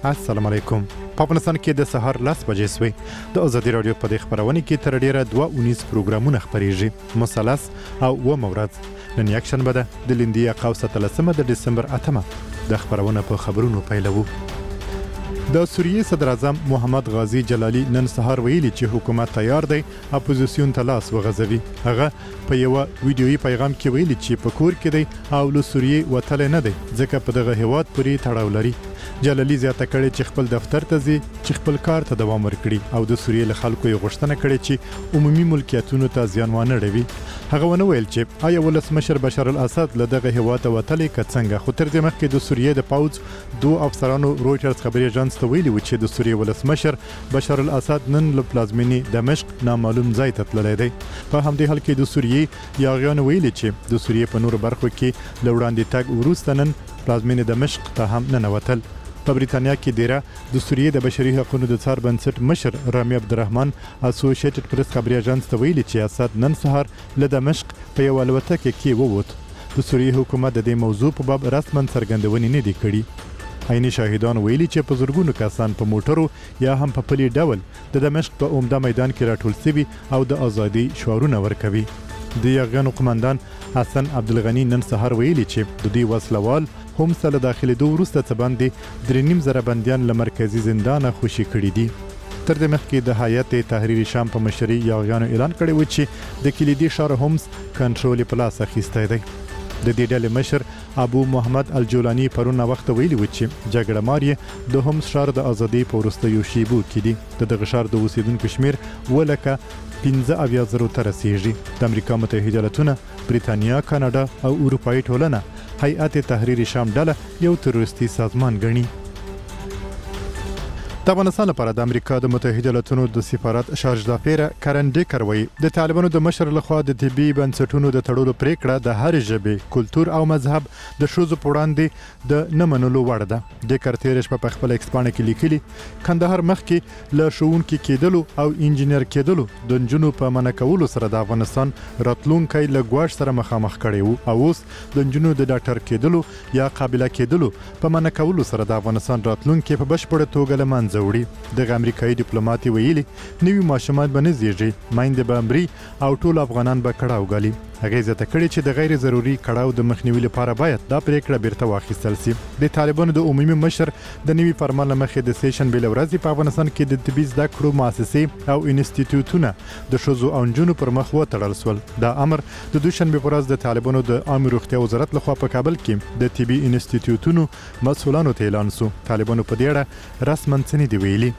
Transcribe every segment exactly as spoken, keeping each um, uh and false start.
السلام علیکم. په افغانستان کې د سهار لس بجې سوې. د ازادي راډیو په دې خبرونه کې تر ډیره دوه اونیز پروګرامونه خپریږي. مثلث او اوومه ورځ. نن یکشنبه ده د لیندیا قوس اتلسمه د ډسمبر اتمه. د خبرونه په خبرونو پیلوو. د سوریې صدر اعظم محمد غازی جلالی نن سهار ویلي چې حکومت تیار دی اپوزیسیون ته لاس وغځوي. هغه په یو ویډیويي پیغام کې ویلي چې په کور کې دی او له سوریې وتلی نه دی ځکه په دغه هیواد پورې تړاو لري. جلالی زیاته کړې چې خپل دفتر ته ځي چې خپل کار ته دوام ورکړي او د سوریې له خلکو یې غوښتنه کړې چې عمومي ملکیتونو ته زیان ونه رسوي. هغه ونه ویل چې آیا ولسمشر بشار الاسد له دغه هیواد وتلی که څنګه. خو تر دې مخکې د سوریې د پوځ دوه افسرانو رویټرز خبري اژانس ته ویلي و چې د سوریې ولسمشر بشار الاسد نن له پلازمینې دمشق نامعلوم ځای ته تللی دی. په همدې حال کې د سوریې یاغیانو ویلي چې د سوریې په نورو برخو کې له وړاندې تګ وروسته نن پلازمینې دمشق ته هم ننوتل. په بریتانیا کې دیره د سوریې د بشري حقوقو د څار بنسټ مشر رامي عبدالرحمن اسوسییټډ پریس خبري اژانس ته ویلي چې اسد نن سهار له دمشق په یو الوتکه کې ووت. د سوریې حکومت د دې موضوع په باب رسما څرګندونې نه دي کړي. عیني شاهدان ویلي چې په زرګونو کسان په موټرو یا هم په پلي ډول د دمشق په عمده میدان کې راټول شوي او د ازادي شعارونه ورکوي. د یاغیانو قماندان حسن عبدالغنی نن سهار ویلي چې د دې وسلوال هم سره داخليدو وروسته څه باندې درې نیم زره بندیان له مرکزي زندانه خوشي کړي دي. تر دې مخکې د هیئت تحریر شام په مشرۍ یاغیانو اعلان کړی و چې د کلیدي ښار هومس کنټرول په لاس اخیستی دی. د دې ډلې مشر ابو محمد الجولانی پرون وخت ویلي و چې جګړه مار د هومس ښار د ازادۍ په وروستیو شیبو کې دي. د دغه ښار د اوسیدونکو شمیر ولکه پنځه اویا زرو ته رسیږي. د امریکا متحده ایالاتونه، بریتانیا، کاناډا او اروپایي ټولنه هیئت تحریر شام ډله یو تروریستي سازمان ګڼي. د افغانستان لپاره د امریکا د متحده ایالاتونو د سفارت شارج دافیر کرن ډیکر وایي د طالبانو د مشر لخوا د طبي بنسټونو د تړلو پریکړه د هر ژبې، کلتور او مذهب د ښځو په وړاندې د نه منلو وړ ده. ډیکر تېره شپه په خپله ایکس پاڼه کې لیکلي کندهار مخکې له ښوونکي کېدلو او انجینر کېدلو د نجونو په منع کولو سره د افغانستان راتلونکی له ګواښ سره مخامخ کړی و او اوس د نجونو د ډاکټر کېدلو یا قابله کېدلو په منع کولو سره د افغانستان راتلونکی په بشپړه توګه له منځه وړي. دغه امریکایي ډیپلوماټ ویلي نوي ماشومان به نه زیږي، میندې به مري او ټول افغانان به کړاو ګالي. هغې زیاته کړې چې د غیر ضروري کړاو د مخنیوي لپاره باید دا پریکړه بیرته واخیستل سي. د طالبانو د عمومي مشر د نوي فرمان له مخې د سې شنبې له ورځې په افغانستان کې د طبي زده کړو مؤسسې او انسټیټیوټونه د ښځو او نجونو پر مخ وتړل سول. دا امر د دوشنبې په ورځ د طالبانو د عامه روغتیا وزارت لخوا په کابل کې د طبي انسټیټیوټونو مسؤلانو ته اعلان سو. طالبانو په دې اړه رسما څه نه دي ویلي.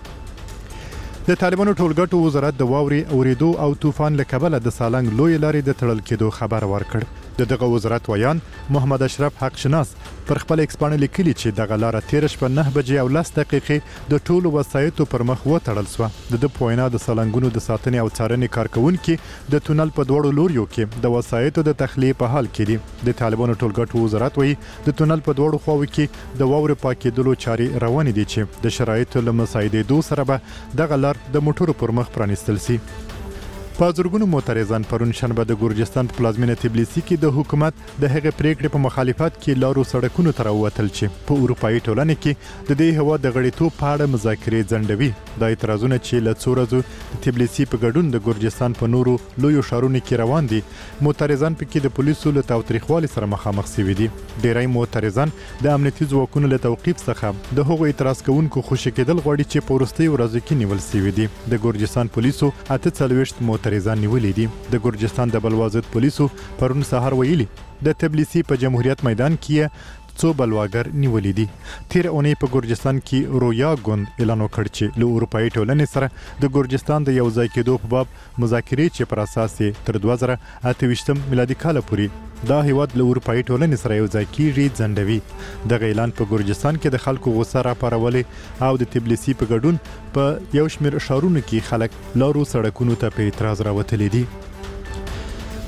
د طالبانو ټولګټو وزارت د واورې اورېدو او طوفان له کبله د سالنګ لوی لارې د تړل کېدو خبر ورکړ. د دغه وزارت ویان محمد اشرف حق شناس پر خپل ایکس پاڼه لیکلي چې دغه لاره تېره شپه نه بجې او لس دقیقې د ټولو وسایطو پر مخ وتړل سوه. د ده په وینا د سالنګونو د ساتنې او څارنې کارکوونکي د تونل په دواړو لوریو کې د وسایطو د تخلیې په حال کې دي. د طالبانو ټولګټو وزارت وایي د تونل په دواړو خواو کې د واورې پاکېدلو چارې روانې دي چې د شرایطو له مساعدېدو سره به دغه لار د موټرو پر مخ پرانیستل سي. په زرګونو معترضان پرون شنبه د ګورجستان په پلازمینه تبلیسي کې د حکومت د هغې پریکړې په مخالفت کې لارو سړکونو ته راووتل چې په اروپایي ټولنې کې د دې هېواد د غړیتوب په اړه مذاکرې ځنډوي. دا اعتراضونه چې له څو ورځو د تبلیسي په ګډون د ګورجستان په نورو لویو ښارونو کې روان دي، معترضان پکې د پولیسو له تاوتریخوالي سره مخامخ سوي دي. ډیری معترضان د امنیتي ځواکونو له توقیف څخه د هغو اعتراض کوونکو خوشي کېدل غواړي چې په وروستیو ورځو کې نیول سوي دي. د ګورجستان پولیسو اته څلوېښت معترضان نیولي دي. د ګورجستان د بلوازد پولیسو پرون سهار ویلي د تبلیسي په جمهوریت میدان کې څو بلواګر نیولي دي. تیر اونۍ په ګورجستان کې رویا ګوند اعلان وکړ چې له اروپایي ټولنې سره د ګورجستان د یوځای کېدو په باب مذاکرې چې پر اساس یې تر دوه زره اته ویشتم میلادي کاله پورې دا هیواد له اروپایي ټولنې سره یوځای کېږي ځنډوي. دغه اعلان په ګورجستان کې د خلکو غوسه راپارولې او د تبلیسي په ګډون په یو شمېر ښارونو کې خلک لارو سړکونو ته په اعتراض راوتلي دي.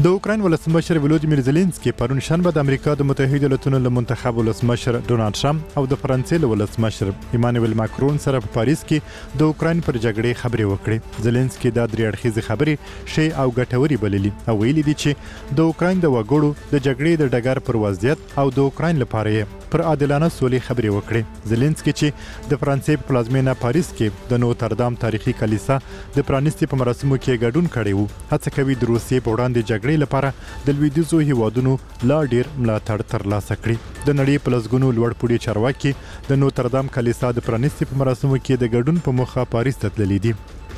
د اوکراین ولسمشر ولودیمیر زيلنسکي پرون شنبه د امریکا د متحده ایالاتونو له منتخب ولسمشر ډونالد ټرمپ او د فرانسې له ولسمشر ایمانوئل ماکرون سره په پاریس کې د اوکراین پر جګړې خبرې وکړې. زيلنسکي د درې اړخیزې خبرې شی او ګټوري بللي او ویلي دي چې د اوکراین د وګړو د جګړې د ډګر پر وضعیت او د اوکراین لپاره یې پر عادلانه سولې خبرې وکړې. زيلنسکي چې د فرانسې په پلازمینه پاریس کې د نوتردام تاریخي کلیسا د پرانیستي په مراسمو کې ګډون کړی وو، هڅه کوي د روسیې په وړاندې جګړې لپاره د لویدیځو هیوادونو لا ډیر ملاتړ ترلاسه کړي. د نړۍ په لسګونو لوړپوړي چارواکي د نوتردام کلیسا د پرانیستي په مراسمو کې د ګډون په موخه پاریس ته تللي دي.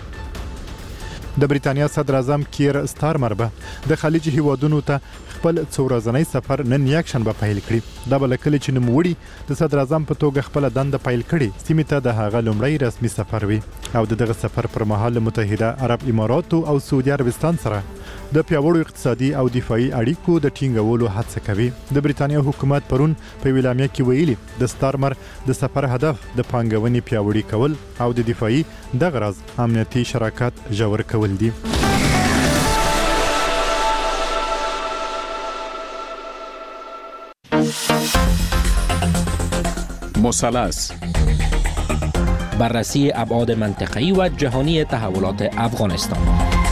د بریتانیا صدر اعظم کیر سټارمر به د خلیج هیوادونو ته خپل څو ورځنی سفر نن یک شنبه پیل کړي. دا بل کله چې نوموړي د صدر اعظم په توګه خپل دنده پیل کړي سیمې ته د هغه لومړی رسمي سفر وي او دغه سفر پر مهال متحده عرب اماراتو او سعودي عربستان سره د پیاوړو اقتصادي او دفاعي اړیکو د ټینګولو هڅه کوي. د بریتانیا حکومت پرون په ویلامیا کې ویلي د سټارمر د سفر هدف د پانګونې پیاوړي کول او د دفاعي د غرض امنیتي شراکت جوړ کول دي. مثلث بررسی ابعاد منطقه‌ای و جهانی تحولات افغانستان.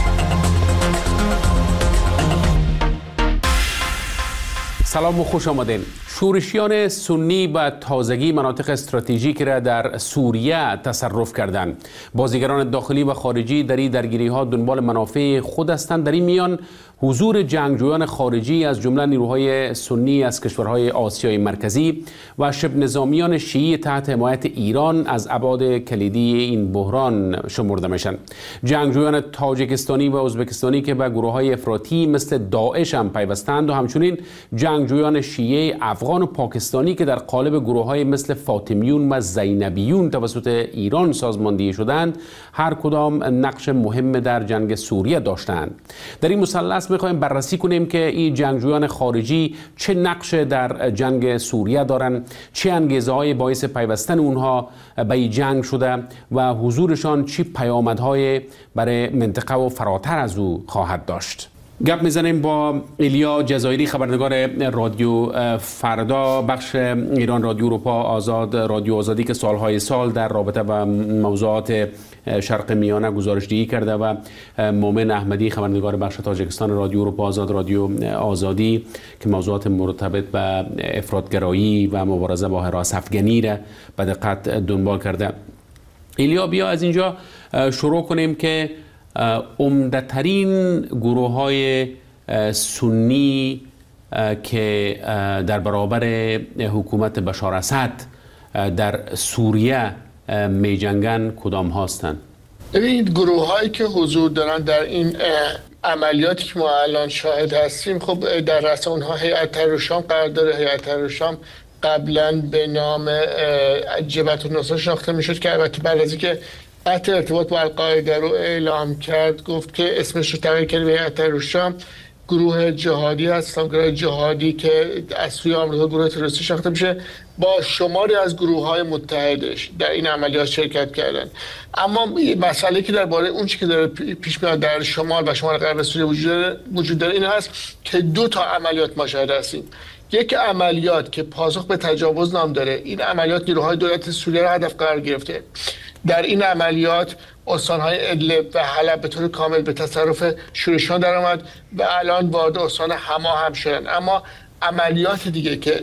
سلام و خوش آمدین. شورشیان سنی به تازگی مناطق استراتژیک را در سوریه تصرف کردند. بازیگران داخلی و خارجی در این درگیری ها دنبال منافع خود هستند. در این میان حضور جنگجویان خارجی از جمله نیروهای سنی از کشورهای آسیای مرکزی و شبه نظامیان شیعی تحت حمایت ایران از ابعاد کلیدی این بحران شمرده میشن. جنگجویان تاجیکستانی و ازبکستانی که به گروه‌های افراطی مثل داعش هم پیوستند و همچنین جنگجویان شیعه افغان و پاکستانی که در قالب گروه‌های مثل فاطمیون و زینبیون توسط ایران سازماندهی شدند هر کدام نقش مهم در جنگ سوریه داشتند. در این مثلث میخوایم بررسی کنیم که این جنگجویان خارجی چه نقش در جنگ سوریه دارن، چه انگیزه‌های باعث پیوستن اونها به این جنگ شده و حضورشان چه پیامدهای برای منطقه و فراتر از او خواهد داشت. گپ میزنیم با ایلیا جزایری، خبرنگار رادیو فردا، بخش ایران رادیو اروپا آزاد، رادیو آزادی که سالهای سال در رابطه با موضوعات شرق میانه گزارشدهی کرده و مومن احمدی، خبرنگار بخش تاجیکستان رادیو اروپا آزاد، رادیو آزادی که موضوعات مرتبط به افراطگرایی و مبارزه با حراس افغانی را به دقت دنبال کرده. ایلیا، بیا از اینجا شروع کنیم که عمده‌ترین گروه های سنی که در برابر حکومت بشار اسد در سوریه می جنگن کدام هستند؟ ببینید، گروه هایی که حضور دارن در این عملیاتی که ما الان شاهد هستیم، خب در رأس اونها هیئت تحریر شام قرار داره. هیئت تحریر شام قبلا به نام جبهة النصره شناخته میشد که البته بعد از اینکه قطع ارتباط با القاعده رو اعلام کرد گفت که اسمش رو تغییر کرد به هیئت تحریر شام. گروه جهادی هست، گروه جهادی که از سوی آمریکا گروه تروریستی شناخته میشه، با شماری از گروه‌های متحدش در این عملیات شرکت کردن. اما مسئله که درباره اون چیزی که داره پیش میاد در شمال و شمال غرب سوریه وجود داره این هست که دو تا عملیات ما شاهد هستیم. یک عملیات که پاسخ به تجاوز نام داره، این عملیات نیروهای دولت سوریه را هدف قرار گرفته. در این عملیات استان‌های ادلب و حلب به طور کامل به تصرف شورشیان در آمد و الان وارد استان حما هم شدن. اما عملیات دیگه که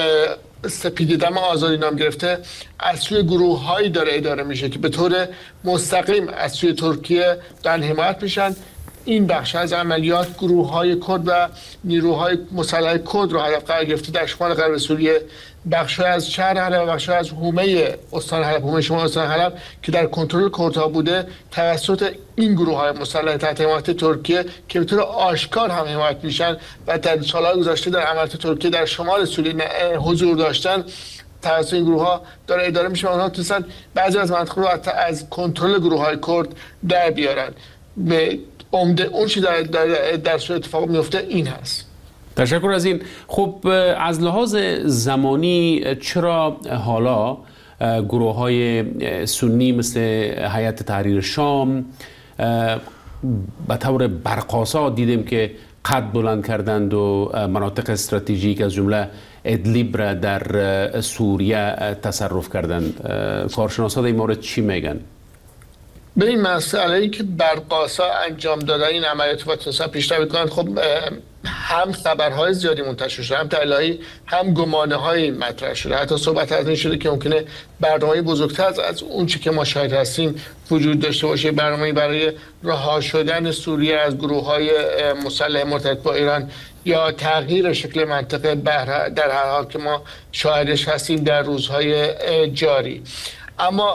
سپیدی دم آزادی نام گرفته از سوی گروه‌هایی داره اداره میشه که به طور مستقیم از سوی ترکیه دارن حمایت میشن. این بخش از عملیات گروه‌های کرد و نیروهای مسلح کرد رو هدف قرار گرفته در شمال غرب سوریه، بخش‌های از شهر حلب و بخش‌های از حومه استان حلب، حومه شمال استان حلب که در کنترل کردها بوده توسط این گروه‌های مسلح تحت حمایت ترکیه که به طور آشکار هم حمایت میشن و در سال‌های گذشته در عملیات ترکیه در شمال سوریه حضور داشتن. توسط این گروه‌ها داره اداره میشه و اونها تونستن بعضی از مناطق رو از کنترل گروه‌های کرد در بیارن. به عمده اون چی در در در سوریه اتفاق میفته این هست. تشکر از این. خب از لحاظ زمانی چرا حالا گروه های سنی مثل هیئت تحریر شام به طور برقاسا دیدیم که قد بلند کردند و مناطق استراتژیک از جمله ادلیب را در سوریه تصرف کردند. کارشناسان در این مورد چی میگن؟ به این مسئله‌ای که برقاسا انجام دادن این عملیات و تونستن پیشروی کنند، خب هم خبرهای زیادی منتشر شده، هم تحلیل‌هایی، هم گمانه‌هایی مطرح شده. حتی صحبت از این شده که ممکنه برنامه‌ای بزرگتر از, از اون چی که ما شاهد هستیم وجود داشته باشه، برنامه‌ای برای رها شدن سوریه از گروه‌های مسلح مرتبط با ایران یا تغییر شکل منطقه بحر در هر حال که ما شاهدش هستیم در روزهای جاری. اما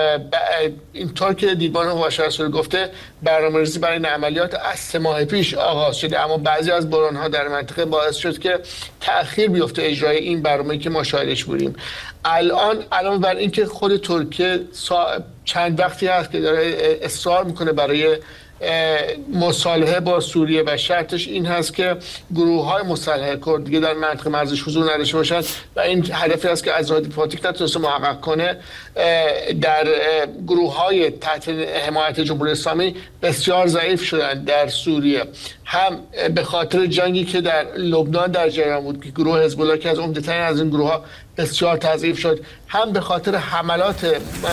اینطور که دیوان حقوق بشر سوریه گفته، برنامه‌ریزی برای این عملیات از سه ماه پیش آغاز شده، اما بعضی از بحران‌ها در منطقه باعث شد که تأخیر بیفته اجرای این برنامه‌ای که ما شاهدش بودیم. الان الان بر اینکه خود ترکیه چند وقتی هست که داره اصرار میکنه برای مصالحه با سوریه و شرطش این هست که گروه‌های مسلح کرد دیگه در منطقه مرزش حضور نداشته باشند و این هدفی است که از راه دیپلماتیک نتونسته محقق کنه. در گروه‌های تحت حمایت جمهوری اسلامی بسیار ضعیف شدن در سوریه، هم به خاطر جنگی که در لبنان در جریان بود که گروه حزب الله که از عمده‌ترین از این گروه‌ها بسیار تضعیف شد، هم به خاطر حملات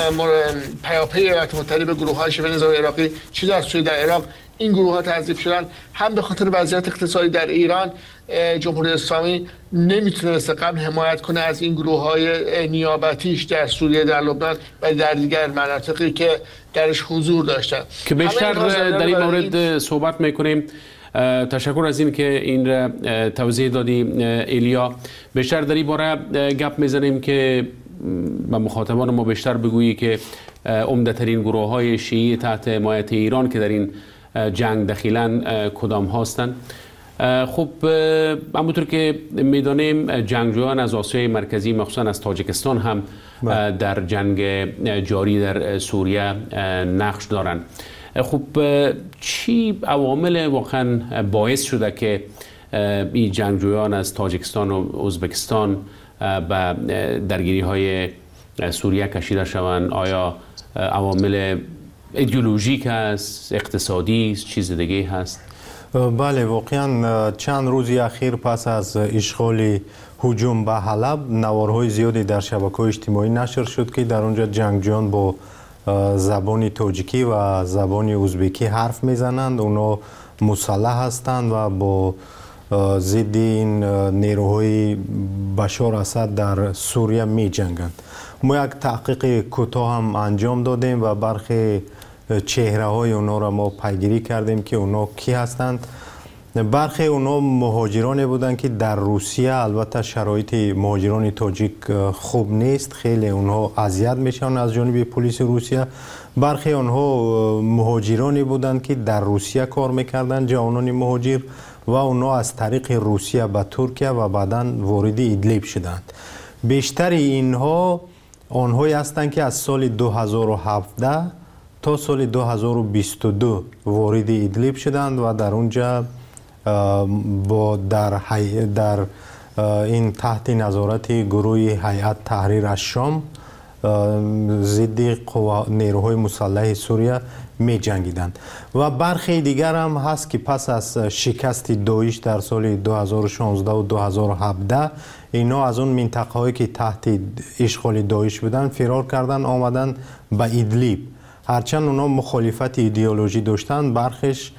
پیاپی ایالات متحده به گروه‌های شبه نظامی عراقی چه در سوریه در عراق این گروه‌ها تضعیف شدن، هم به خاطر وضعیت اقتصادی در ایران جمهوری اسلامی نمیتونست قبل حمایت کنه از این گروه‌های نیابتیش در سوریه، در لبنان و در دیگر مناطقی که درش حضور داشتن که بیشتر در این مورد صحبت میکنیم. تشکر از این که این را توضیح دادی ایلیا. بیشتر در این باره گپ میزنیم که به مخاطبان ما بیشتر بگویی که عمده ترین گروه های شیعی تحت حمایت ایران که در این جنگ دخیلن کدام هستند. خب همونطور که میدانیم جنگجویان از آسیای مرکزی مخصوصا از تاجیکستان هم در جنگ جاری در سوریه نقش دارند. خب چی عوامل واقعا باعث شده که این جنگجویان از تاجیکستان و ازبکستان به درگیری های سوریه کشیده شوند؟ آیا عوامل ایدئولوژیک است، اقتصادی است، چیز دیگه هست؟ بله، واقعا چند روزی اخیر پس از اشغال هجوم به حلب نوارهای زیادی در شبکه‌های اجتماعی نشر شد که در اونجا جنگجویان با زبان تاجیکی و زبان ازبکی حرف میزنند. اونا مسلح هستند و با ضد این نیروهای بشار اسد در سوریه می جنگند. ما یک تحقیق کوتاه هم انجام دادیم و برخی چهره های اونا را ما پیگیری کردیم که اونا کی هستند. برخی اونا مهاجرانی بودند که در روسیه، البته شرایط مهاجران تاجیک خوب نیست، خیلی اونها اذیت میشن از جانب پلیس روسیه. برخی اونها مهاجرانی بودند که در روسیه کار میکردند، جوانان مهاجر، و اونا از طریق روسیه به ترکیه و بعداً وارد ادلیب شدند. بیشتر اینها آنهایی هستند که از سال دو هزار و هفده تا سال دو هزار و بیست و دو وارد ادلیب شدند و در اونجا با در, حی... در این تحت نظارت گروه هیئت تحریر الشام ضد نیروهای مسلح سوریه می جنگیدند. و برخی دیگر هم هست که پس از شکست داعش در سال دو هزار و شانزده و دو هزار و هفده اینا از اون منطقه هایی که تحت اشغال داعش بودن فرار کردن آمدن به ادلیب. هرچند اونا مخالفت ایدئولوژی داشتن، برخیش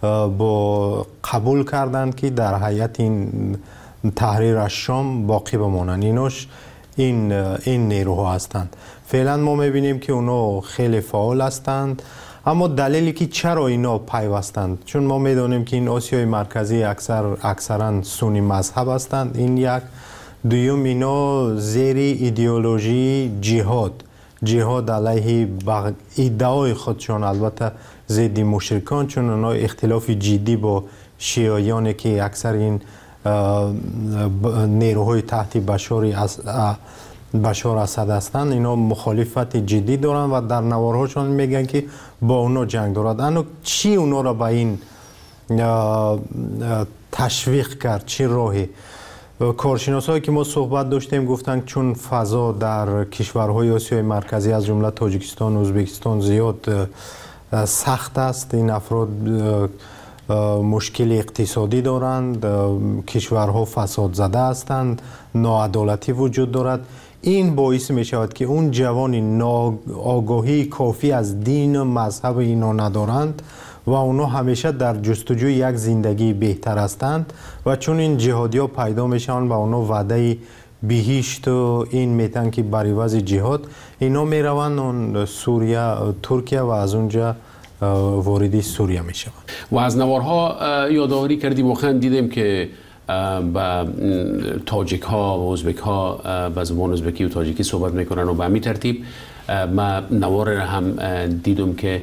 با قبول کردند که در هیئت این تحریر الشام باقی بمانند. ایناش این این نیروها هستند. فعلا ما میبینیم که اونا خیلی فعال هستند، اما دلیلی که چرا اینا پیوستند، چون ما میدونیم که این آسیای مرکزی اکثر اکثرا سنی مذهب هستند، این یک. دوم اینا زیر ایدئولوژی جهاد جهاد علیه ادعای خودشان، البته ضد مشرکان، چون اونا اختلاف جدی با شیعیانی که اکثر این نیروهای تحت بشار بشار اسد هستند، اینا مخالفت جدی دارن و در نوارهاشون میگن که با اونا جنگ دارد. اما چی اونا را به این تشویق کرد؟ چی راهی؟ کارشناسایی که ما صحبت داشتیم گفتن چون فضا در کشورهای آسیای مرکزی از جمله تاجیکستان و ازبکستان زیاد سخت است، این افراد مشکل اقتصادی دارند، کشورها فساد زده هستند، ناعدالتی وجود دارد. این باعث می شود که اون جوان آگاهی کافی از دین و مذهب اینا ندارند و اونا همیشه در جستجوی یک زندگی بهتر هستند و چون این جهادی ها پیدا میشن و اونا وعده بهشت و این میتن که بر عوض جهاد اینا میروند اون سوریه ترکیه و از اونجا واردی سوریه میشوند. و از نوارها یادآوری کردیم و خند دیدیم که با تاجیک ها و ازبک ها با زبان ازبکی و تاجیکی صحبت میکنن و به همین ترتیب ما نوار را هم دیدم که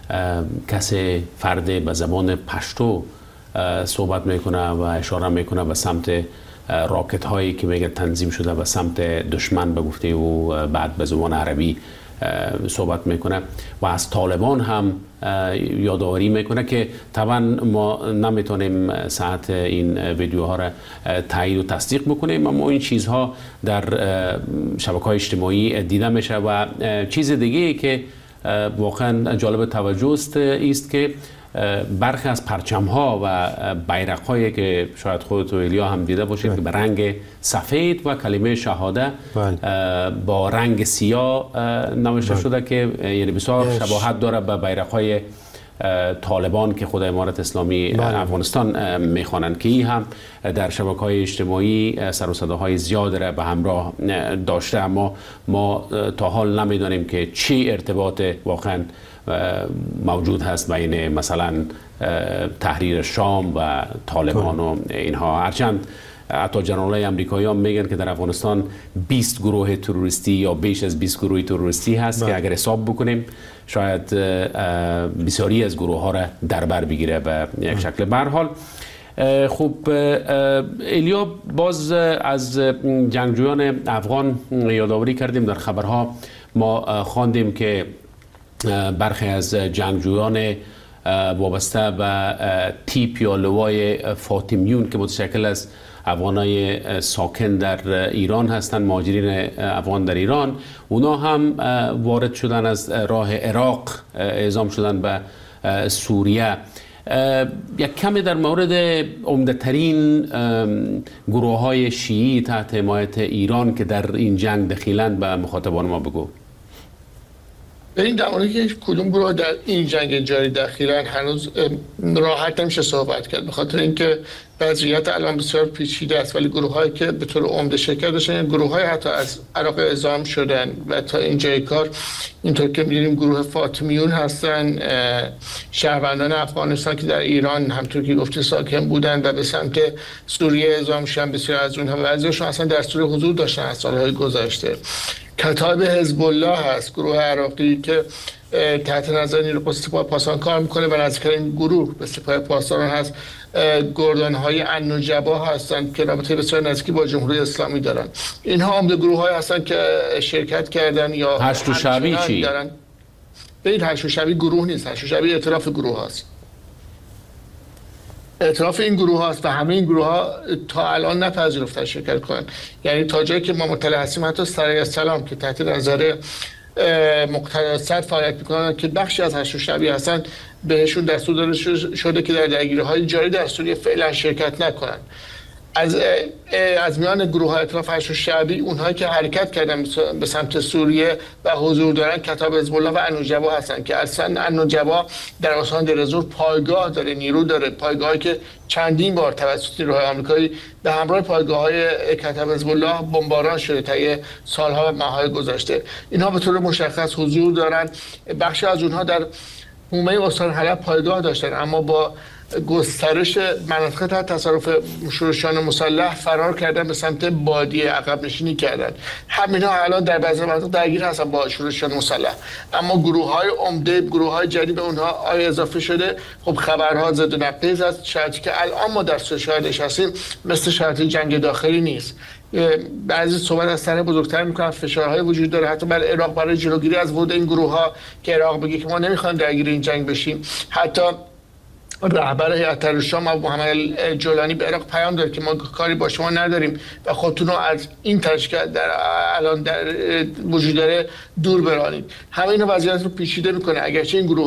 کسی فرد به زبان پشتو صحبت میکنه و اشاره میکنه به سمت راکت هایی که میگه تنظیم شده به سمت دشمن به گفته و بعد به زبان عربی صحبت میکنه و از طالبان هم یادآوری میکنه که طبعا ما نمیتونیم ساعت این ویدیوها را تایید و تصدیق بکنیم، اما این چیزها در شبکه‌های اجتماعی دیده میشه. و چیز دیگه که واقعا جالب توجه است است که برخی از پرچم ها و بیرق هایی که شاید خودت و ایلیا هم دیده باشید بله. که به رنگ سفید و کلمه شهاده بله. با رنگ سیاه نوشته بله. شده که یعنی بسیار بله. شباهت داره به بیرق های طالبان که خود امارت اسلامی بله. افغانستان میخوانند که این هم در شبکه‌های اجتماعی سر و صداهای زیاد را به همراه داشته، اما ما تا حال نمیدانیم که چی ارتباط واقعا موجود هست بین مثلا تحریر شام و طالبان و اینها. هرچند حتی جنرالای امریکایی هم میگن که در افغانستان بیست گروه تروریستی یا بیش از بیست گروه تروریستی هست با. که اگر حساب بکنیم شاید بسیاری از گروه ها را در بر بگیره به یک شکل. به هر حال خب ایلیا، باز از جنگجویان افغان یادآوری کردیم. در خبرها ما خواندیم که برخی از جنگجویان وابسته به تیپ یا لوای فاطمیون که متشکل از افغانای ساکن در ایران هستند، مهاجرین افغان در ایران، اونا هم وارد شدن از راه عراق، اعزام شدن به سوریه. یک کمی در مورد عمده‌ترین گروه های شیعی تحت حمایت ایران که در این جنگ دخیلند به مخاطبان ما بگو. این در مورد که کدوم گروه در این جنگ جاری دخیلن هنوز راحت نمیشه صحبت کرد، به خاطر اینکه وضعیت الان بسیار پیچیده است، ولی گروه هایی که به طور عمده شرکت داشتن، گروه های حتی از عراق اعزام شدن و تا اینجای کار اینطور که می‌بینیم گروه فاطمیون هستن، شهروندان افغانستان که در ایران همطور که گفتی ساکن بودن و به سمت سوریه اعزام شدن. بسیار از اونها بعضیشون اصلا در سوریه حضور داشتن از سالهای گذشته. کتایب حزب الله هست، گروه عراقی که تحت نظر نیروی سپاه پاسداران کار میکنه و نزدیکترین گروه به سپاه پاسداران هست. گردان‌های النجبا هستند که رابطه بسیار نزدیکی با جمهوری اسلامی دارن. اینها عمده گروه‌هایی هستند که شرکت کردن یا هشت و شبی چی دارن. به این هشت و شبی گروه نیست، هشت و شبی ائتلاف گروه هست. ائتلاف این گروه هاست و همه این گروه ها تا الان نپذیرفتن شرکت کنن. یعنی تا جایی که ما مطلع هستیم حتی سرای السلام که تحت نظر مقتدی صدر فعالیت میکنن که بخشی از هشت و شبی هستن، بهشون دستور داده شده که در درگیری‌های جاری در سوریه فعلا شرکت نکنن. از از میان گروه های ائتلاف هشت و شبی اونهایی که حرکت کردن به سمت سوریه و حضور دارن کتایب حزب الله و النجبا هستن که اصلا النجبا در استان دیر الزور پایگاه داره، نیرو داره، پایگاهی که چندین بار توسط نیروهای آمریکایی به همراه پایگاه‌های کتایب حزب الله بمباران شده طی سالها و ماه‌های گذشته. اینها به طور مشخص حضور دارن. بخشی از اونها در حومه استان حلب پایگاه داشتن، اما با گسترش مناطق تحت تصرف شورشیان مسلح فرار کردن به سمت بادیه، عقب نشینی کردن. همینها الان در بعضی مناطق درگیر هستن با شورشیان مسلح، اما گروه های عمده، گروه های جدید به اونها آیا اضافه شده؟ خب خبرها ضد و نقیض است. شرایطی که الان ما در سوریه شاهدش هستیم مثل شرایط جنگ داخلی نیست. بعضی صحبت از طرح بزرگتر میکنن، فشارهای وجود داره حتی بر عراق برای جلوگیری از ورود این گروه ها که عراق بگه که ما نمیخوایم درگیر این جنگ بشیم. حتی رهبر هیئت تحریر شام ابو محمد جولانی به عراق پیام داد که ما کاری با شما نداریم و خودتون رو از این تشکیل در الان در وجود داره دور برانید. همه اینا وضعیت رو پیچیده میکنه. اگرچه این گروه ها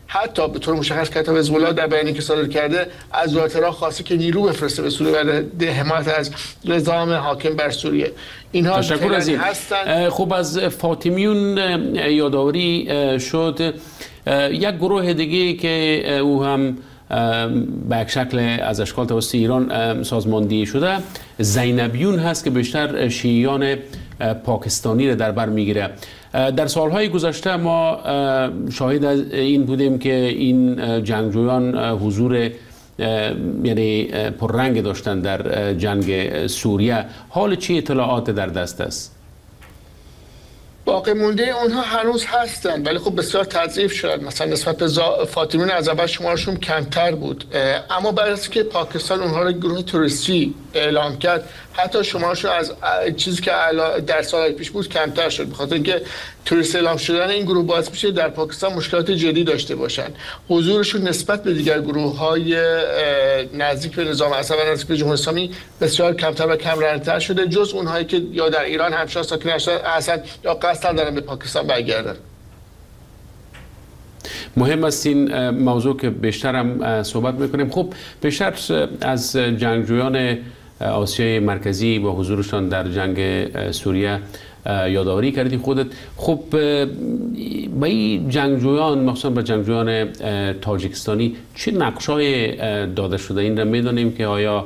حتی به طور مشخص کتاب حزب الله در بیانیه که صادر کرده از دولت عراق خواسته که نیرو بفرسته به سوریه برای حمایت از نظام حاکم بر سوریه. اینها تشکر از این. خب از فاطمیون یادآوری شد. یک گروه دیگه که او هم به یک شکل از اشکال توسط ایران سازماندهی شده زینبیون هست که بیشتر شیعیان پاکستانی را در بر میگیره. در سالهای گذشته ما شاهد این بودیم که این جنگجویان حضور یعنی پررنگ داشتن در جنگ سوریه. حال چی اطلاعات در دست است؟ باقی مونده اونها هنوز هستن ولی خب بسیار تضعیف شدن. مثلا نسبت به فاطمیون از اول شمارشون کمتر بود، اما بعد از که پاکستان اونها رو گروه توریستی اعلام کرد حتی شمارشون از چیزی که در سالهای پیش بود کمتر شد، بخاطر اینکه توریست اعلام شدن این گروه باعث میشه در پاکستان مشکلات جدی داشته باشن. حضورشون نسبت به دیگر گروه‌های نزدیک به نظام اسد و نزدیک به جمهوری اسلامی بسیار کمتر و کم رنگ‌تر شده، جز اونهایی که یا در ایران همشاه ساکن هستند یا قصد دارن به پاکستان برگردن. مهم است این موضوع که بیشتر هم صحبت میکنیم. خب بیشتر از جنگجویان آسیای مرکزی با حضورشان در جنگ سوریه یادآوری کردی خودت. خب با این جنگجویان مخصوصا با جنگجویان تاجیکستانی چه نقشای داده شده؟ این را میدانیم که آیا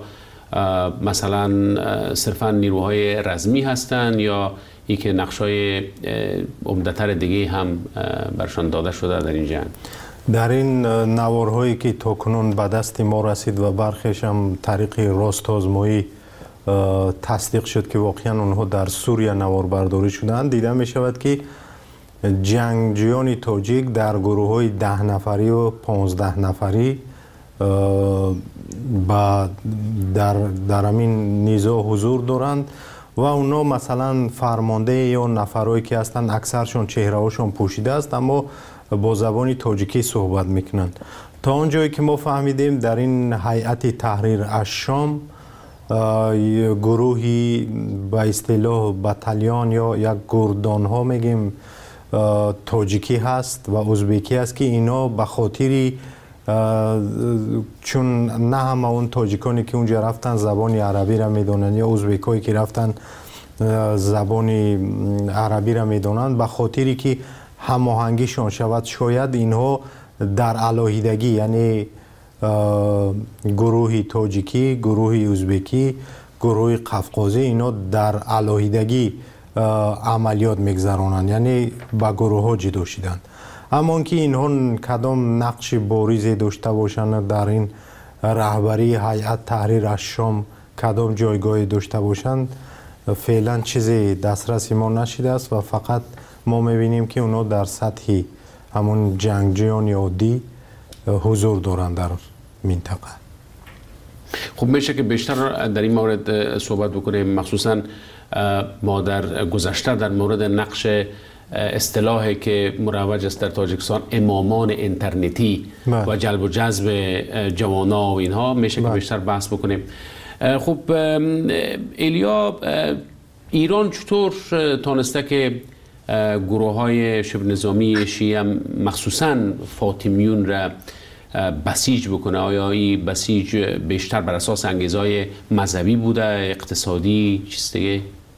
مثلا صرفا نیروهای رزمی هستند یا ای که نقشای عمده‌تر دیگه هم برشان داده شده در این جنگ؟ در این نوارهایی که تاکنون به دست ما رسید و برخیش هم طریق راست‌آزمایی تصدیق شد که واقعا اونها در سوریه نوار برداری شدند، دیده می شود که جنگجویان تاجیک در گروه های ده نفری و پانزده نفری در در همین نیزه حضور دارند و اونا مثلا فرمانده یا نفرهایی که هستند اکثرشون چهره‌هاشون پوشیده است اما با زبان تاجیکی صحبت میکنند. تا اونجایی که ما فهمیدیم در این هیئت تحریر الشام گروهی به اصطلاح بتالیون یا یک گردان ها میگیم تاجیکی هست و ازبکی هست که اینا به خاطری چون نه همه اون تاجیکانی که اونجا رفتن زبان عربی را میدونن یا ازبکایی که رفتن زبان عربی را میدونن، به خاطری که هماهنگیشون شود شاید اینها در علاهیدگی یعنی گروهی تاجیکی، گروهی ازبکی، گروهی قفقازی اینا در علاهیدگی عملیات میگذرانند، یعنی با گروه ها جدا شدند. اما که اینها کدام نقش بارزی داشته باشند در این رهبری هیئت تحریر الشام، کدام جایگاهی داشته باشند، فعلا چیزی دسترس ما نشده است و فقط ما میبینیم که اونا در سطح همون جنگجویان عادی حضور دارند در منطقه. خب میشه که بیشتر در این مورد صحبت بکنیم، مخصوصا ما در گذشته در مورد نقش اصطلاحی که مروج است در تاجیکستان امامان اینترنتی بله. و جلب و جذب جوانا و اینها میشه بله. که بیشتر بحث بکنیم. خب ایلیا، ایران چطور تانسته که گروه های شبه نظامی شیعه مخصوصا فاطمیون را بسیج بکنه؟ آیا این بسیج بیشتر بر اساس انگیزهای مذهبی بوده، اقتصادی، چیز دیگه؟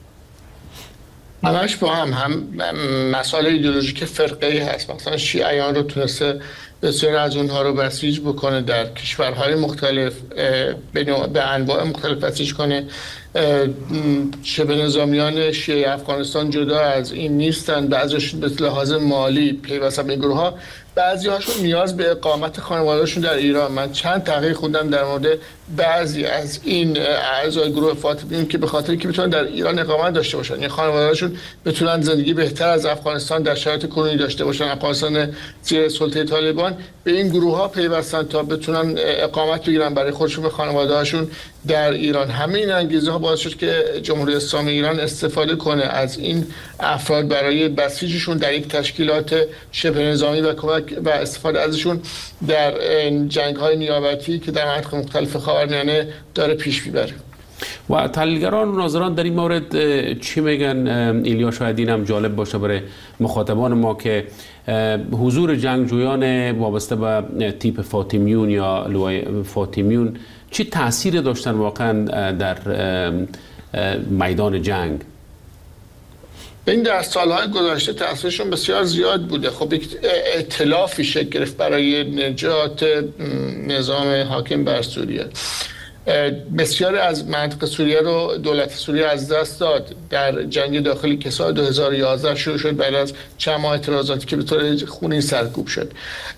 همش با هم هم مسائل ایدئولوژیک فرقه‌ای هست. مثلا شیعیان رو تونسته بسیار از اونها رو بسیج بکنه، در کشورهای مختلف به انواع مختلف بسیج کنه. شبه نظامیان شیعه افغانستان جدا از این نیستن، بعضیشون به لحاظ مالی پیوسته به این گروه ها، بعضی هاشون نیاز به اقامت خانواده‌شون در ایران. من چند تحقیق خوندم در مورد بعضی از این اعضای گروه فاطمیون که به خاطر که بتونن در ایران اقامت داشته باشن، یعنی خانواده‌هاشون بتونن زندگی بهتر از افغانستان در شرایط کنونی داشته باشن، افغانستان زیر سلطه طالبان، به این گروه ها پیوستن تا بتونن اقامت بگیرن برای خودشون و خانواده‌هاشون در ایران. همه این انگیزه ها باعث شد که جمهوری اسلامی ایران استفاده کنه از این افراد برای بسیجشون در یک تشکیلات شبه نظامی و کمک و استفاده ازشون در جنگ‌های نیابتی که در مناطق مختلف خاورمیانه داره پیش میبره. و تحلیلگران و ناظران در این مورد چی میگن؟ ایلیا شاید این هم جالب باشه برای مخاطبان ما که حضور جنگجویان وابسته به تیپ فاطمیون یا لوای فاطمیون چی تأثیر داشتن واقعا در میدان جنگ؟ این در سالهای گذشته تأثیرشون بسیار زیاد بوده. خب یک ائتلافی شکل گرفت برای نجات نظام حاکم بر سوریه. بسیاری از مناطق سوریه رو دولت سوریه از دست داد در جنگ داخلی که سال دو هزار و یازده شروع شد بعد از چند ماه اعتراضاتی که به طور خونین سرکوب شد.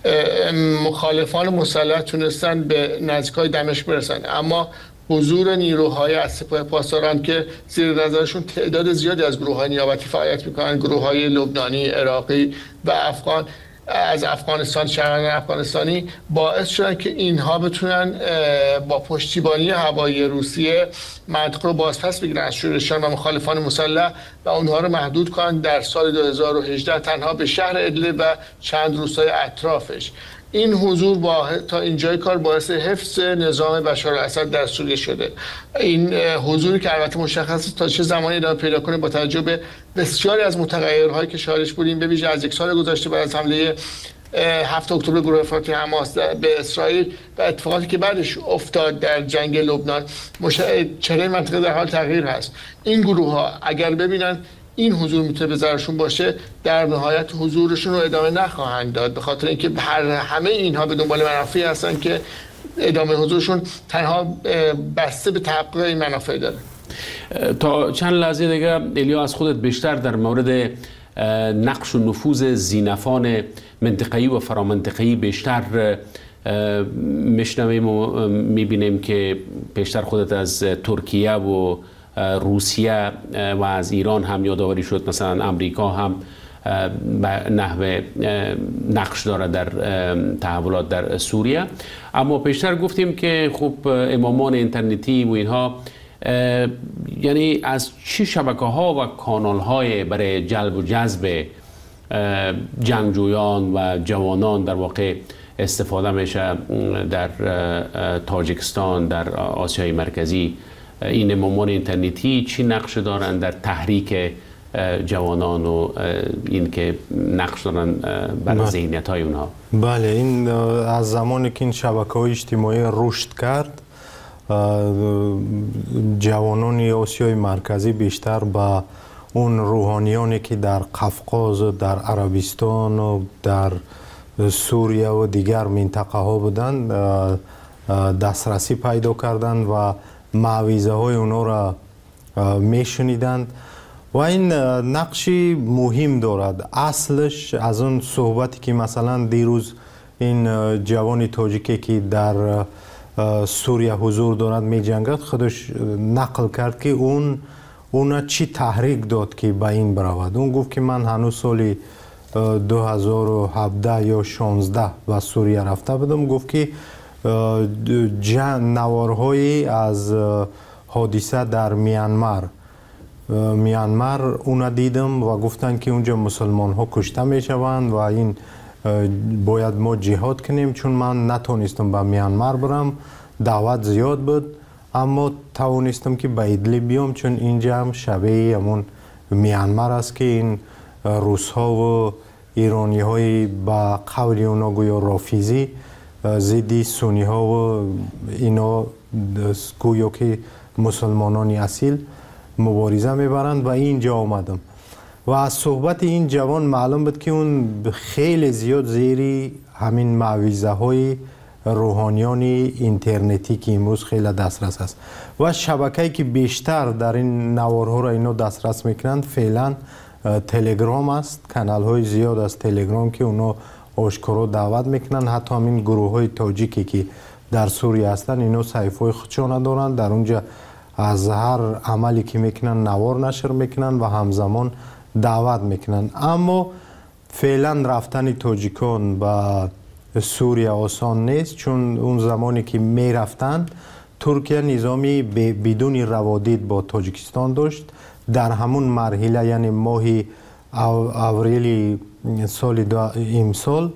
مخالفان مسلح تونستن به نزدیکای دمشق برسن، اما حضور نیروهای از سپاه پاسداران که زیر نظرشون تعداد زیادی از گروه‌های نیابتی فعالیت می‌کنن، گروه‌های لبنانی، عراقی و افغان از افغانستان، شهروندان افغانستانی، باعث شدن که اینها بتونن با پشتیبانی هوایی روسیه منطقه رو بازپس بگیرن از شورشیان و مخالفان مسلح و اونها رو محدود کنن در سال دو هزار و هجده تنها به شهر ادلب و چند روستای اطرافش. این حضور با تا اینجای کار باعث حفظ نظام بشار الاسد در سوریه شده. این حضوری که البته مشخص تا چه زمانی ادامه پیدا کنه با توجه به بسیاری از متغیرهایی که شاهدش بودیم، به ویژه از یک سال گذشته بعد از حمله هفتم اکتبر گروه افراطی حماس به اسرائیل و اتفاقاتی که بعدش افتاد در جنگ لبنان، چهره منطقه در حال تغییر هست. این گروه ها اگر ببینن این حضور میتونه به ضررشون باشه، در نهایت حضورشون رو ادامه نخواهند داد، به خاطر اینکه هر همه اینها به دنبال منافعی هستن که ادامه حضورشون تنها بسته به تحقق این منافع داره. تا چند لحظه دیگه الیا از خودت بیشتر در مورد نقش و نفوذ زینفان منطقه‌ای و فرامنطقه‌ای بیشتر میشنویم و میبینیم که بیشتر خودت از ترکیه و روسیه و از ایران هم یادآوری شد، مثلا امریکا هم به نحو نقش داره در تحولات در سوریه. اما پیشتر گفتیم که خب امامان اینترنتی و اینها یعنی از چه شبکه ها و کانال های برای جلب و جذب جنگجویان و جوانان در واقع استفاده میشه در تاجیکستان، در آسیای مرکزی؟ این امامان اینترنتی چی نقش دارن در تحریک جوانان و این که نقش دارن بر ذهنیت های اونها؟ بله، این از زمانی که این شبکه‌های اجتماعی رشد کرد، جوانان آسیای مرکزی بیشتر با اون روحانیانی که در قفقاز و در عربستان و در سوریه و دیگر منطقه ها بودند دسترسی پیدا کردند و معویزه های اونا را میشنیدند و این نقشی مهم دارد. اصلش از اون صحبتی که مثلا دیروز این جوان تاجیکی که در سوریه حضور دارد می جنگد خودش نقل کرد که اون اون چی تحریک داد که به این برود. اون گفت که من هنوز سالی دو هزار و هفده یا شانزده به سوریه رفته بودم. گفت که نوارهایی از حادثه در میانمار میانمار اون دیدم و گفتن که اونجا مسلمان ها کشته می شوند و این باید ما جهاد کنیم. چون من نتونستم به میانمار برم، دعوت زیاد بود، اما توانستم که به ادلب بیام چون اینجا هم شبیه همون میانمار است که این روس ها و ایرانی های با قول اونا گویا رافیزی ضد سنی ها و اینا گویا که مسلمانانی اصیل مبارزه میبرند و اینجا آمدم و از صحبت این جوان معلوم بود که اون خیلی زیاد زیری همین معویزه های روحانیانی اینترنتی که امروز خیلی دسترس است و شبکه‌ای که بیشتر در این نوارها را اینا دسترس میکنند فعلا تلگرام است. کانال های زیاد از تلگرام که اونا آشکارا دعوت میکنن. حتی همین گروه های تاجیکی که در سوریه هستن اینا صحیفه های خودشان دارن، در اونجا از هر عملی که میکنن نوار نشر میکنن و همزمان دعوت میکنن. اما فعلا رفتن تاجیکان به سوریه آسان نیست، چون اون زمانی که میرفتن ترکیه نظامی بدون روادید با تاجیکستان داشت. در همون مرحله یعنی ماه اوریل سال امسال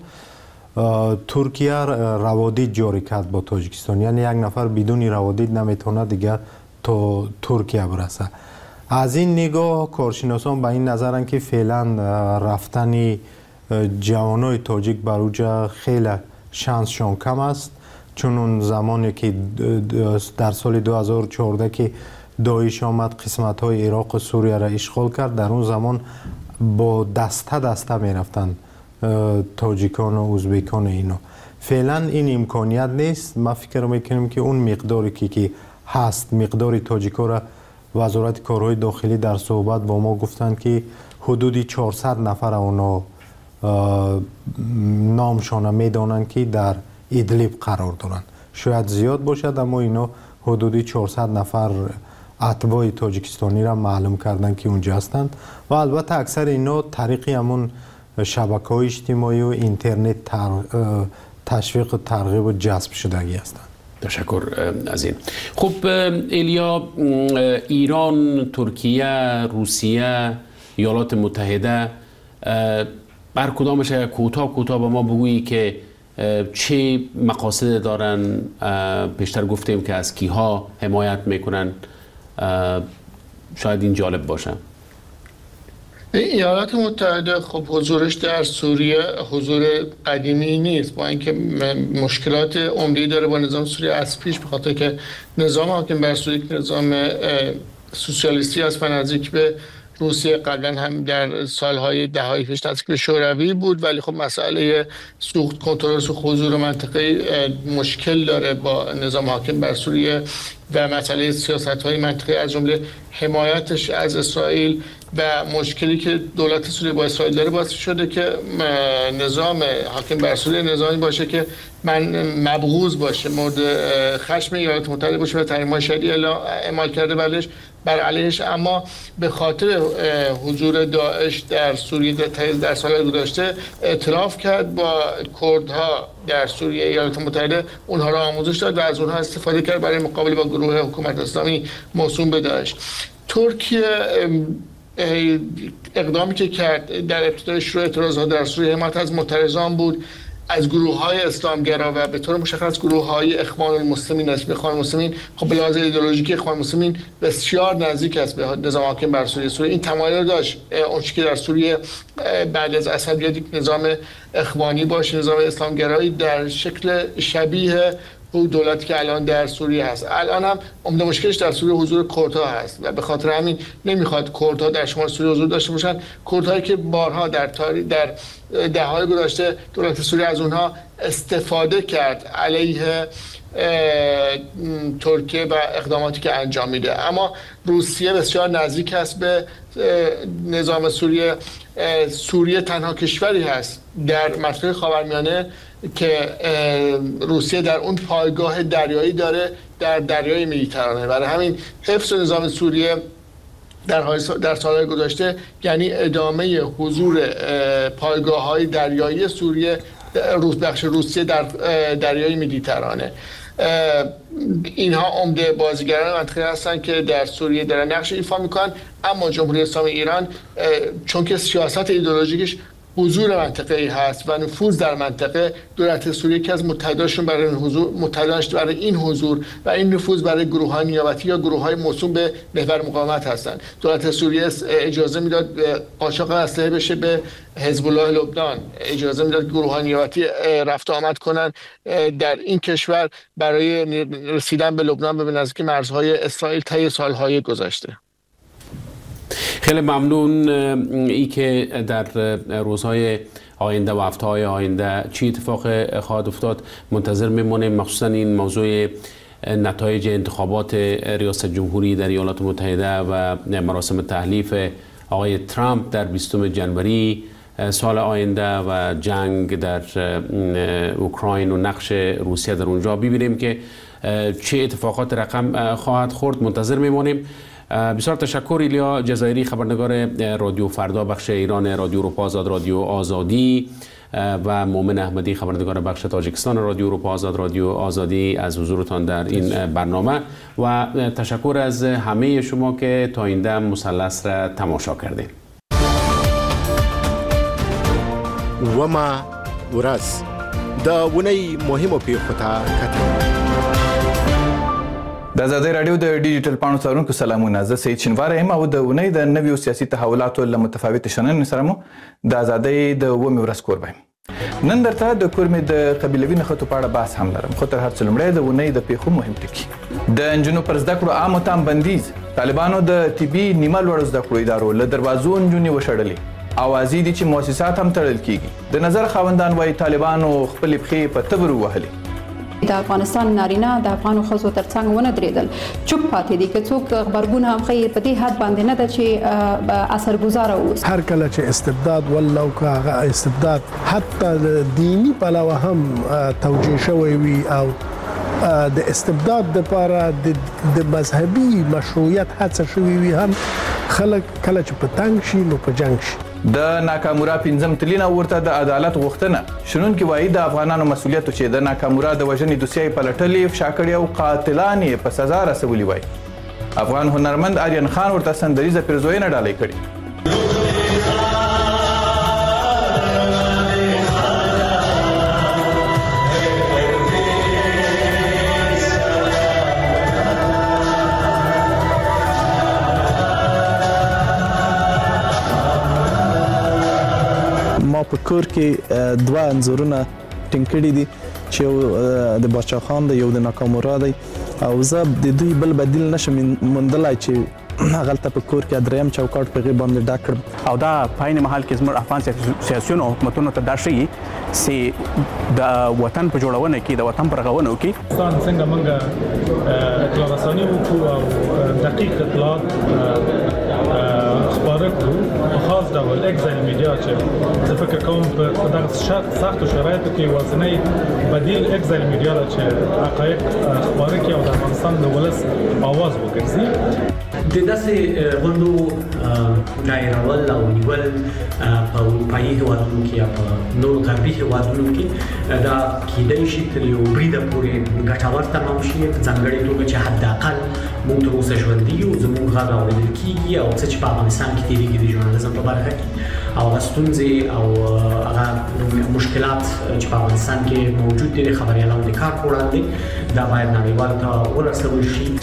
ترکیه روادید جاری کرد با تاجیکستان، یعنی یک نفر بدون روادید نمیتونه دیگر تا ترکیه برسه. از این نگاه کارشناسان به این نظرن که فعلا رفتن جوانای تاجیک بر اوجا خیلی شانسشون کم است، چون اون زمانی که در سال دو هزار و چهارده که داعش آمد قسمت های عراق و سوریه را اشغال کرد، در اون زمان با دسته دسته می رفتن تاجیکان و ازبکان اینو. فعلا این امکانیت نیست. ما فکر میکنیم که اون مقداری که, که هست، مقداری تاجیکا را وزارت کارهای داخلی در صحبت با ما گفتند که حدودی چهارصد نفر اونا نامشان میدانند که در ادلیب قرار دارند. شاید زیاد باشد، اما اینا حدودی چهارصد نفر اتباع تاجیکستانی را معلوم کردند که اونجا هستند و البته اکثر اینا طریقی همون شبکه‌های اجتماعی و اینترنت تشویق و ترغیب و جذب شدگی هستند. تشکر از این. خب ایلیا، ایران، ترکیه، روسیه، ایالات متحده، بر کدامش کوتاه کوتاه به ما بگویی که چه مقاصد دارن؟ پیشتر گفتیم که از کیها حمایت میکنن، شاید این جالب باشه. ایالات متحده خب حضورش در سوریه حضور قدیمی نیست، با اینکه مشکلات عمده‌ای داره با نظام سوریه از پیش، به خاطر که نظام حاکم بر سوریه نظام سوسیالیستی است و نزدیک به روسیه، قبلا هم در سالهای دههای پیش نزدیک به شوروی بود، ولی خب مسئله سوخت کنترل سوخت حضور منطقه مشکل داره با نظام حاکم بر سوریه و مسئله سیاست‌های منطقه از جمله حمایتش از اسرائیل و مشکلی که دولت سوریه با اسرائیل داره باعث شده که نظام حاکم بر سوریه نظامی باشه که من مبغوض باشه، مورد خشم ایالات متحده باشه و تحریم‌های شدیدی اعمال کرده بلش بر علیهش. اما به خاطر حضور داعش در سوریه در سال‌های گذشته اعتراف کرد با کردها در سوریه. ایالات متحده اونها را آموزش داد و از اونها استفاده کرد برای مقابله با گروه حکومت اسلامی موسوم به داعش. ترکیه اقدامی که کرد در ابتدای شروع اعتراضات در سوریه حمایت از معترضان بود، از گروه‌های اسلامگرا و به طور مشخص گروه‌های اخوان المسلمین است. اخوان المسلمین خب به لحاظ ایدئولوژیکی اخوان المسلمین بسیار نزدیک است به نظام حاکم بر سوریه. سوریه این تمایل داشت اون که در سوریه بعد از اسد بیاد یک نظام اخوانی باشه، نظام اسلامگرایی در شکل شبیه او دولتی که الان در سوریه هست. الان هم عمده مشکلش در سوریه حضور کردها هست و به خاطر همین نمیخواد کردها در شمال سوریه حضور داشته باشن. کردهایی که بارها در تاریخ در دهه‌های گذشته دولت سوریه از اونها استفاده کرد علیه ترکیه و اقداماتی که انجام میده. اما روسیه بسیار نزدیک است به نظام سوریه. سوریه تنها کشوری هست در منطقه خاورمیانه که روسیه در اون پایگاه دریایی داره در دریای مدیترانه. برای همین حفظ نظام سوریه در در سالهای گذشته یعنی ادامه حضور پایگاه‌های دریایی سوریه روس بخش روسیه در دریای مدیترانه. اینها عمده بازیگران منطقه هستند که در سوریه دارن نقش ایفا میکنن. اما جمهوری اسلامی ایران چون که سیاست ایدئولوژیکش حضور منطقه‌ای هست و نفوذ در منطقه، دولت سوریه که از متحداشون برای این حضور متحداش برای این حضور و این نفوذ برای گروه‌های نیابتی یا گروه‌های موسوم به محور مقاومت هستند. دولت سوریه اجازه میداد قاچاق اسلحه بشه به حزب الله لبنان، اجازه میداد گروه‌های نیابتی رفت و آمد کنن در این کشور برای رسیدن به لبنان و به نزدیکی مرزهای اسرائیل طی سال‌های گذشته. خیلی ممنون. ای که در روزهای آینده و هفته‌های آینده چی اتفاق خواهد افتاد منتظر میمونیم، مخصوصا این موضوع نتایج انتخابات ریاست جمهوری در ایالات متحده و مراسم تحلیف آقای ترامپ در بیستم جنوری سال آینده و جنگ در اوکراین و نقش روسیه در اونجا، ببینیم که چه اتفاقات رقم خواهد خورد. منتظر میمونیم. بسیار تشکر ایلیا جزایری، خبرنگار رادیو فردا بخش ایران رادیو اروپا آزاد رادیو آزادی و مومن احمدی، خبرنگار بخش تاجیکستان رادیو اروپا آزاد رادیو آزادی، از حضورتان در این برنامه و تشکر از همه شما که تا این دم مثلث را تماشا کردید. و ما ورځ د ونی مهمو پیښو ته کتل. د ازادۍ راډیو د ډیجیټل پاڼو څارونکو سلامونه، زه سید شینواری یم او د اونۍ د نویو سیاسي تحولاتو له متفاوتې شننې سره مو د ازادۍ د اوومې ورځ کوربه یم. نن درته د کورمې د قبیلوي نښتو په اړه بحث هم لرم، خو تر هر څه لومړی د اونۍ د پیښو مهم ټکي. د نجونو پر زده کړو عامو تام بندیز، طالبانو د طبي نیمه لوړو زده کړو ادارو له دروازو نجونې وشړلې، اوازې دي چې مؤسسات هم تړل کیږي. د نظر خاوندان وایي طالبانو خپلې پښې په تبر ووهلې. د افغانستان نارینه د افغانو ښځو ترڅنګ ونه درېدل، چوپ پاتې دي. که څوک غبرګون هم ښیي په دې حد باندې نه ده چې اثرګزاره اوسي. هر کله چې استبداد والله او که هغه استبداد حتی دینی پلوه هم توجیه شوی وي او د استبداد دپاره د مذهبي مشروعیت هڅه شوې وي، هم خلک کله چې په تنګ شي نو په جنګ شي. د ناکامورا پنځم تلین ورته د عدالت غوښتنه. شنونکي وایي د افغانانو مسؤلیت چې د ناکامورا د وژنې دوسیه یې پلټلې، فشا کړې او قاتلان یې په سزا رسولي وایي. افغان هنرمند آریان خان ورته سندریزه پیرزوینه ډالۍ کړې. ما په کور کې دوه انځورونه ټینګ کړي دي چې یو د باچا خان دی، یو د ناکامورا دی، او زه د دوی بل بدیل نشم موندلی چې هغلته په کور کې دریم چوکاټ په هغې باندې ډک کړم. او دا په عین محل کې زموږ افغان سیاسیونو او حکومتونو ته دا ښیي چې د وطن په جوړونه کې، د وطن په رغونو کې افغانستان څنګه موږ اطلاع رساني وکړو او دقیق اطلاعات خپاره کړو په خاص ډول اکزایل میډیا چې زه فکر کوم په دغه سختو شرایطو کې یوازینی بدیل اکزایل میډیا ده چې حقایق خپاره کړي او د افغانستان د ولس اواز وګرځي. د داسې غونډو دایرول او نیول په اروپایي هېوادونو کې یا په نورو غربي هېوادونو کې دا کیدای شي تر یو بریده پورې ګټور تمام شي، په ځانګړې توګه چې حداقل موږ تر اوسه ژوندي یو، زموږ غږ اورېدل کېږي او څه چې په افغانستان کې تېرېږي د ژورنالیزم په برخه کې او هغه ستونزې او هغه مشکلات چې په افغانستان کې موجود دي د خبریالانو د کار په وړاندې دا باید نړیوالو ته ورسول شي.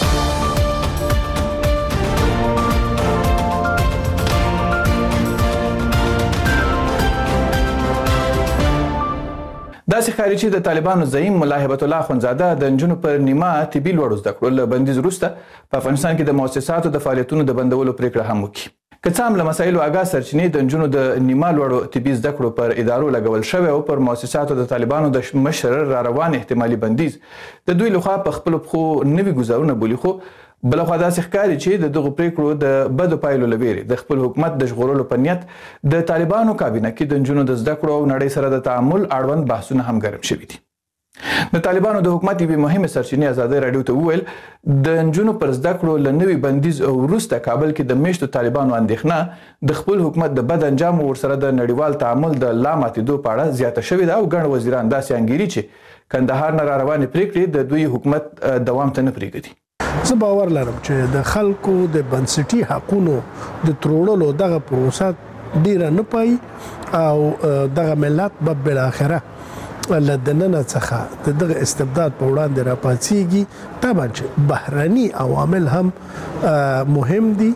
داسې ښکاري چې د طالبانو زعیم ملا هبت الله اخوندزاده د نجونو پر نیمه طبي لوړو زده کړو له بندیز وروسته په افغانستان کې د مؤسساتو د فعالیتونو د بندولو پرېکړه هم وکړي. که څه هم له مسایلو اګاه سرچینې د نجونو د نیمه لوړو طبي زده کړو پر ادارو لګول شوی او پر مؤسساتو د طالبانو د مشر را روان احتمالي بندیز د دوی لخوا په خپلو پښو نوي ګزارونه بولي، خو بلخوا داسې ښکاري چې د دغو پرېکړو د بدو پایلو له ویرې د خپل حکومت د ژغورلو په نیت د طالبانو کابینه کې د نجونو د زده کړو او نړۍ سره د تعامل اړوند بحثونه هم ګرم شوي دي. د طالبانو د حکومت یوې مهمې سرچینې ازادۍ راډیو ته وویل د نجونو پر زده کړو له نوي بندیز وروسته کابل کې د میشتو طالبانو اندېښنه د خپل حکومت د بد انجام ورسره د نړیوال تعامل د لا ماتېدو په اړه زیاته شوې ده او ګڼ وزیران داسې انګیري چې کندهار نه را روانې پرېکړې د دوی حکومت دوام ته نه پرېږدي. زه باور لرم چې د خلکو د بنسټي حقونو د تروړلو دغه پروسه ډیره نه پای او دغه ملت به بالاخره له دننه څخه د دغه استبداد په وړاندې راپاڅیږي. طبعا چې بهرني عوامل هم مهم دي،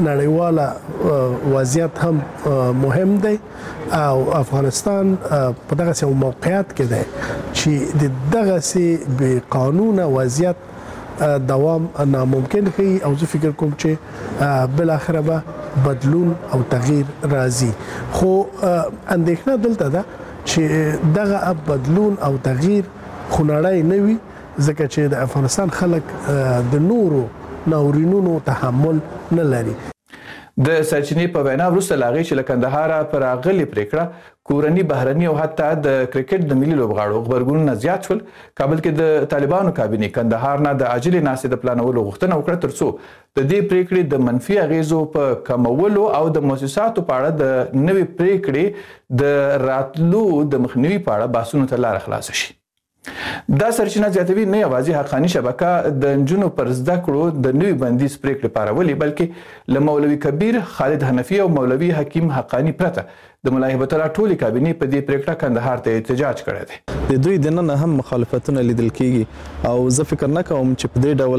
نړیواله وضعیت هم مهم دی او افغانستان په دغه یو موقعیت کې دی چې د دغه بې قانونه وضعیت دوام ناممکن ښیي او زه فکر کوم چې بالاخره به بدلون او تغییر راځي. خو اندېښنه دلته ده چې دغه بدلون او تغییر خو نړۍ نه وي، ځکه چې د افغانستان خلک د نورو ناورینونو تحمل نه لري. د سرچینې په وینا وروسته له هغې چې له کندهاره پر راغلې پرېکړه کورني، بهرني او حتی د کرکټ د ملي لوبغاړو غبرګونونه زیات شول. کابل کې د طالبانو کابینې کندهار نه د عاجلې ناستې د پلانولو غوښتنه وکړه تر څو د دې پرېکړې د منفي اغېزو په کمولو او د مؤسساتو په اړه د نوې پرېکړې د راتلو د مخنیوي په اړه بحثونو ته لاره خلاصه شي. دا سرچینه زیاتوي نه یوازې حقاني شبکه د نجونو پر زده کړو د نوي بندیز پرېکړې پارولې، بلکې له مولوي کبیر، خالد حنفي او مولوي حکیم حقاني پرته د ملا هبت الله ټولې کابینې په دې پرېکړه کندهار ته احتجاج کړی دی. د دوی دننه هم مخالفتونه لیدل کېږي او زه فکر نه کوم چې په دې ډول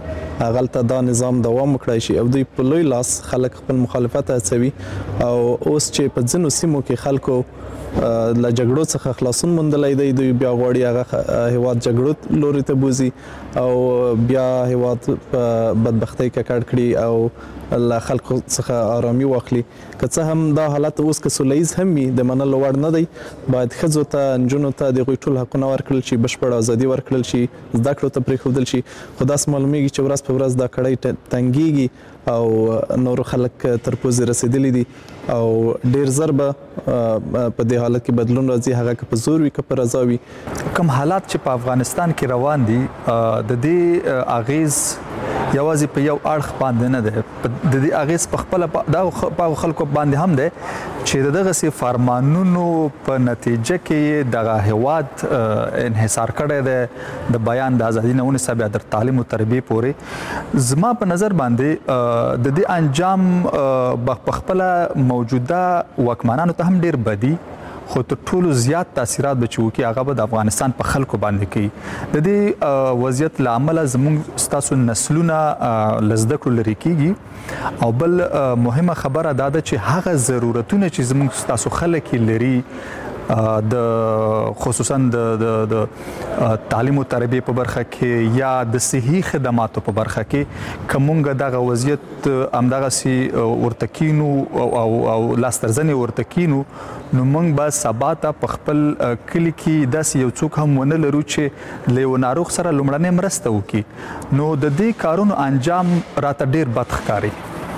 هغلته دا نظام دوام وکړای شي او دوی په لوی لاس خلک خپل مخالفت هڅوي او اوس چې په ځینو سیمو کې خلکو له جګړو څخه خلاصون موندلی دی دوی بیا غواړي هغه هیواد جګړو لوري ته بوزي او بیا هیواد په بدبختۍ ککړ کړي او له خلکو څخه آرامي واخلي که څه هم دا حالت اوس که سوله ییز هم وي د منلو وړ نه دی باید ښځو ته نجونو ته د هغوی ټول حقونه ورکړل شي بشپړه ازادي ورکړل شي زده کړو ته پرېښودل شي خو داسې معلومیږي چې ورځ په ورځ دا کړۍ تنګیږي او نورو خلک تر پوزې رسېدلي دي او ډېر زر به په دې حالت کې بدلون راځي هغه که په زور وي که په رضا وي کوم حالات چې په افغانستان کې روان دي د دې اغیز یوازې په یو اړخ باندې نه ده د دې اغیز په خپل د خلکو باندې هم ده چې دغه سي فرمانونو په نتیجه کې دغه هواد انحصار کړی دی د بیان د ازادي نه ونیسه بیا در تعلیم او تربیه پورې زما په نظر باندې د دې انجام په خپل موجوده واکمنانو ته هم ډیر بدی خو تر ټولو زیات تاثیرات به چې وکړي هغه به د افغانستان په خلکو باندې کوي د دې وضعیت له امله زموږ ستاسو نسلونه له زده کړو لرې کیږي او بل مهمه خبره دا ده چې هغه ضرورتونه چې زموږ ستاسو خلک لري د خصوصا د تعلیم او تربیه په برخه کې یا د صحي خدماتو په برخه کې کومګه دغه وضعیت امدغه سي ورتکینو او او لاسترزنې ورتکینو نو موږ به سبا ته په خپل کلی کې داسې یو څوک هم ونه لرو چې له یو ناروغ سره لومړنۍ مرسته وکړي نو د دې کارونو انجام راته ډیر بد ښکاري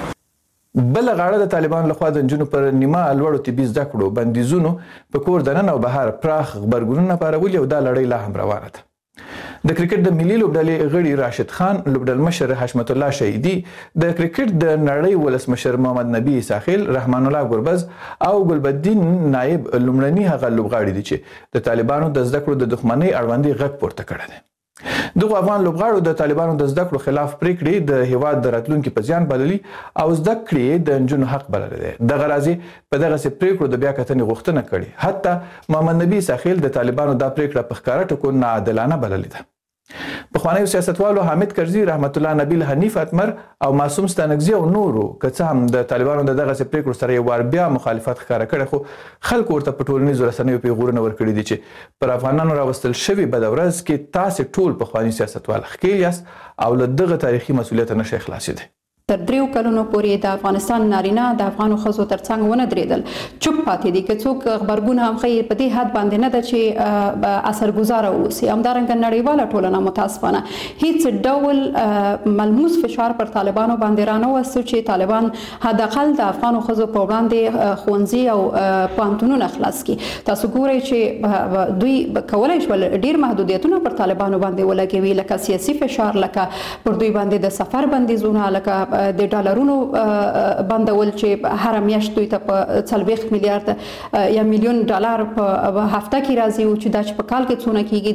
بل غاړه د طالبانو لخوا د نجونو پر نیمه لوړو طبي زده کړو بندیزونو په کور دننه او بهر پراخ غبرګونونه پارولي او دا لړۍ لا هم روانه ده د کرکټ د ملي لوبډلې غړي راشد خان لوبډل مشر حشمت الله شهیدي د کرکټ د نړۍ ولسمشر محمد نبی ساحل رحمان الله ګربز او ګلبدین نائب لومړني هغه لوبغاړي دي چې د طالبانو د زده کړو د دښمنۍ اړوندې غږ پورته کړی دی دغه افغان لوبغاړو د طالبانو د زده کړو خلاف پریکړې د هیواد د راتلونکو په زیان بللي او زده کړې د نجونو حق بللی دی دغه راځي په دغه سي پریکړو د بیا کتنې غوښتنه کړې حتی محمد نبی ساحل د طالبانو دا پریکړه په ښکاره ټکو ناعادلانه بللې ده پخوانیو سیاستوالو حامد کرزي رحمت الله نبیل حنیف اتمر او معصوم ستانکزي او نورو که څه هم د طالبانو د دغه سي پریکړو سره یو وار بیا مخالفت ښکاره کړی خو خلکو ورته په ټولنیزو رسنیو پیغورونه ورکړي دي چې پر افغانانو راوستل شوي بده ورځ کې تاسې ټول پخواني سیاستوال ښکیل یاست او له دغه تاریخي مسؤلیت نه شئ خلاصېدی تر دریو کلونو پورې د افغانستان نارینه د افغانو ښځو ترڅنګ ونه درېدل چوپ پاتې دي که څوک غبرګون هم ښیي په دې حد باندې نه ده چې اثرګزاره واوسي همدارنګه نړیواله ټولنه متاسفانه هیڅ ډول ملموس فشار پر طالبانو باندې رانوسته چې طالبان حداقل د افغانو ښځو په وړاندې ښوونځي او پوهنتونونه خلاص کړي تاسو ګورئ چې دوی کولی شول ډیر محدودیتونه پر طالبانو باندې ولګوي لکه سیاسي فشار لکه پر دوی باندې د سفر بندیزونه لکه د ډالرونو بندول چې هر میاشت دوی ته په څلوېښت میلیارډ یا میلیون ډالر په هفته کې راځي او چې دا چې په کال کې څونه کیږي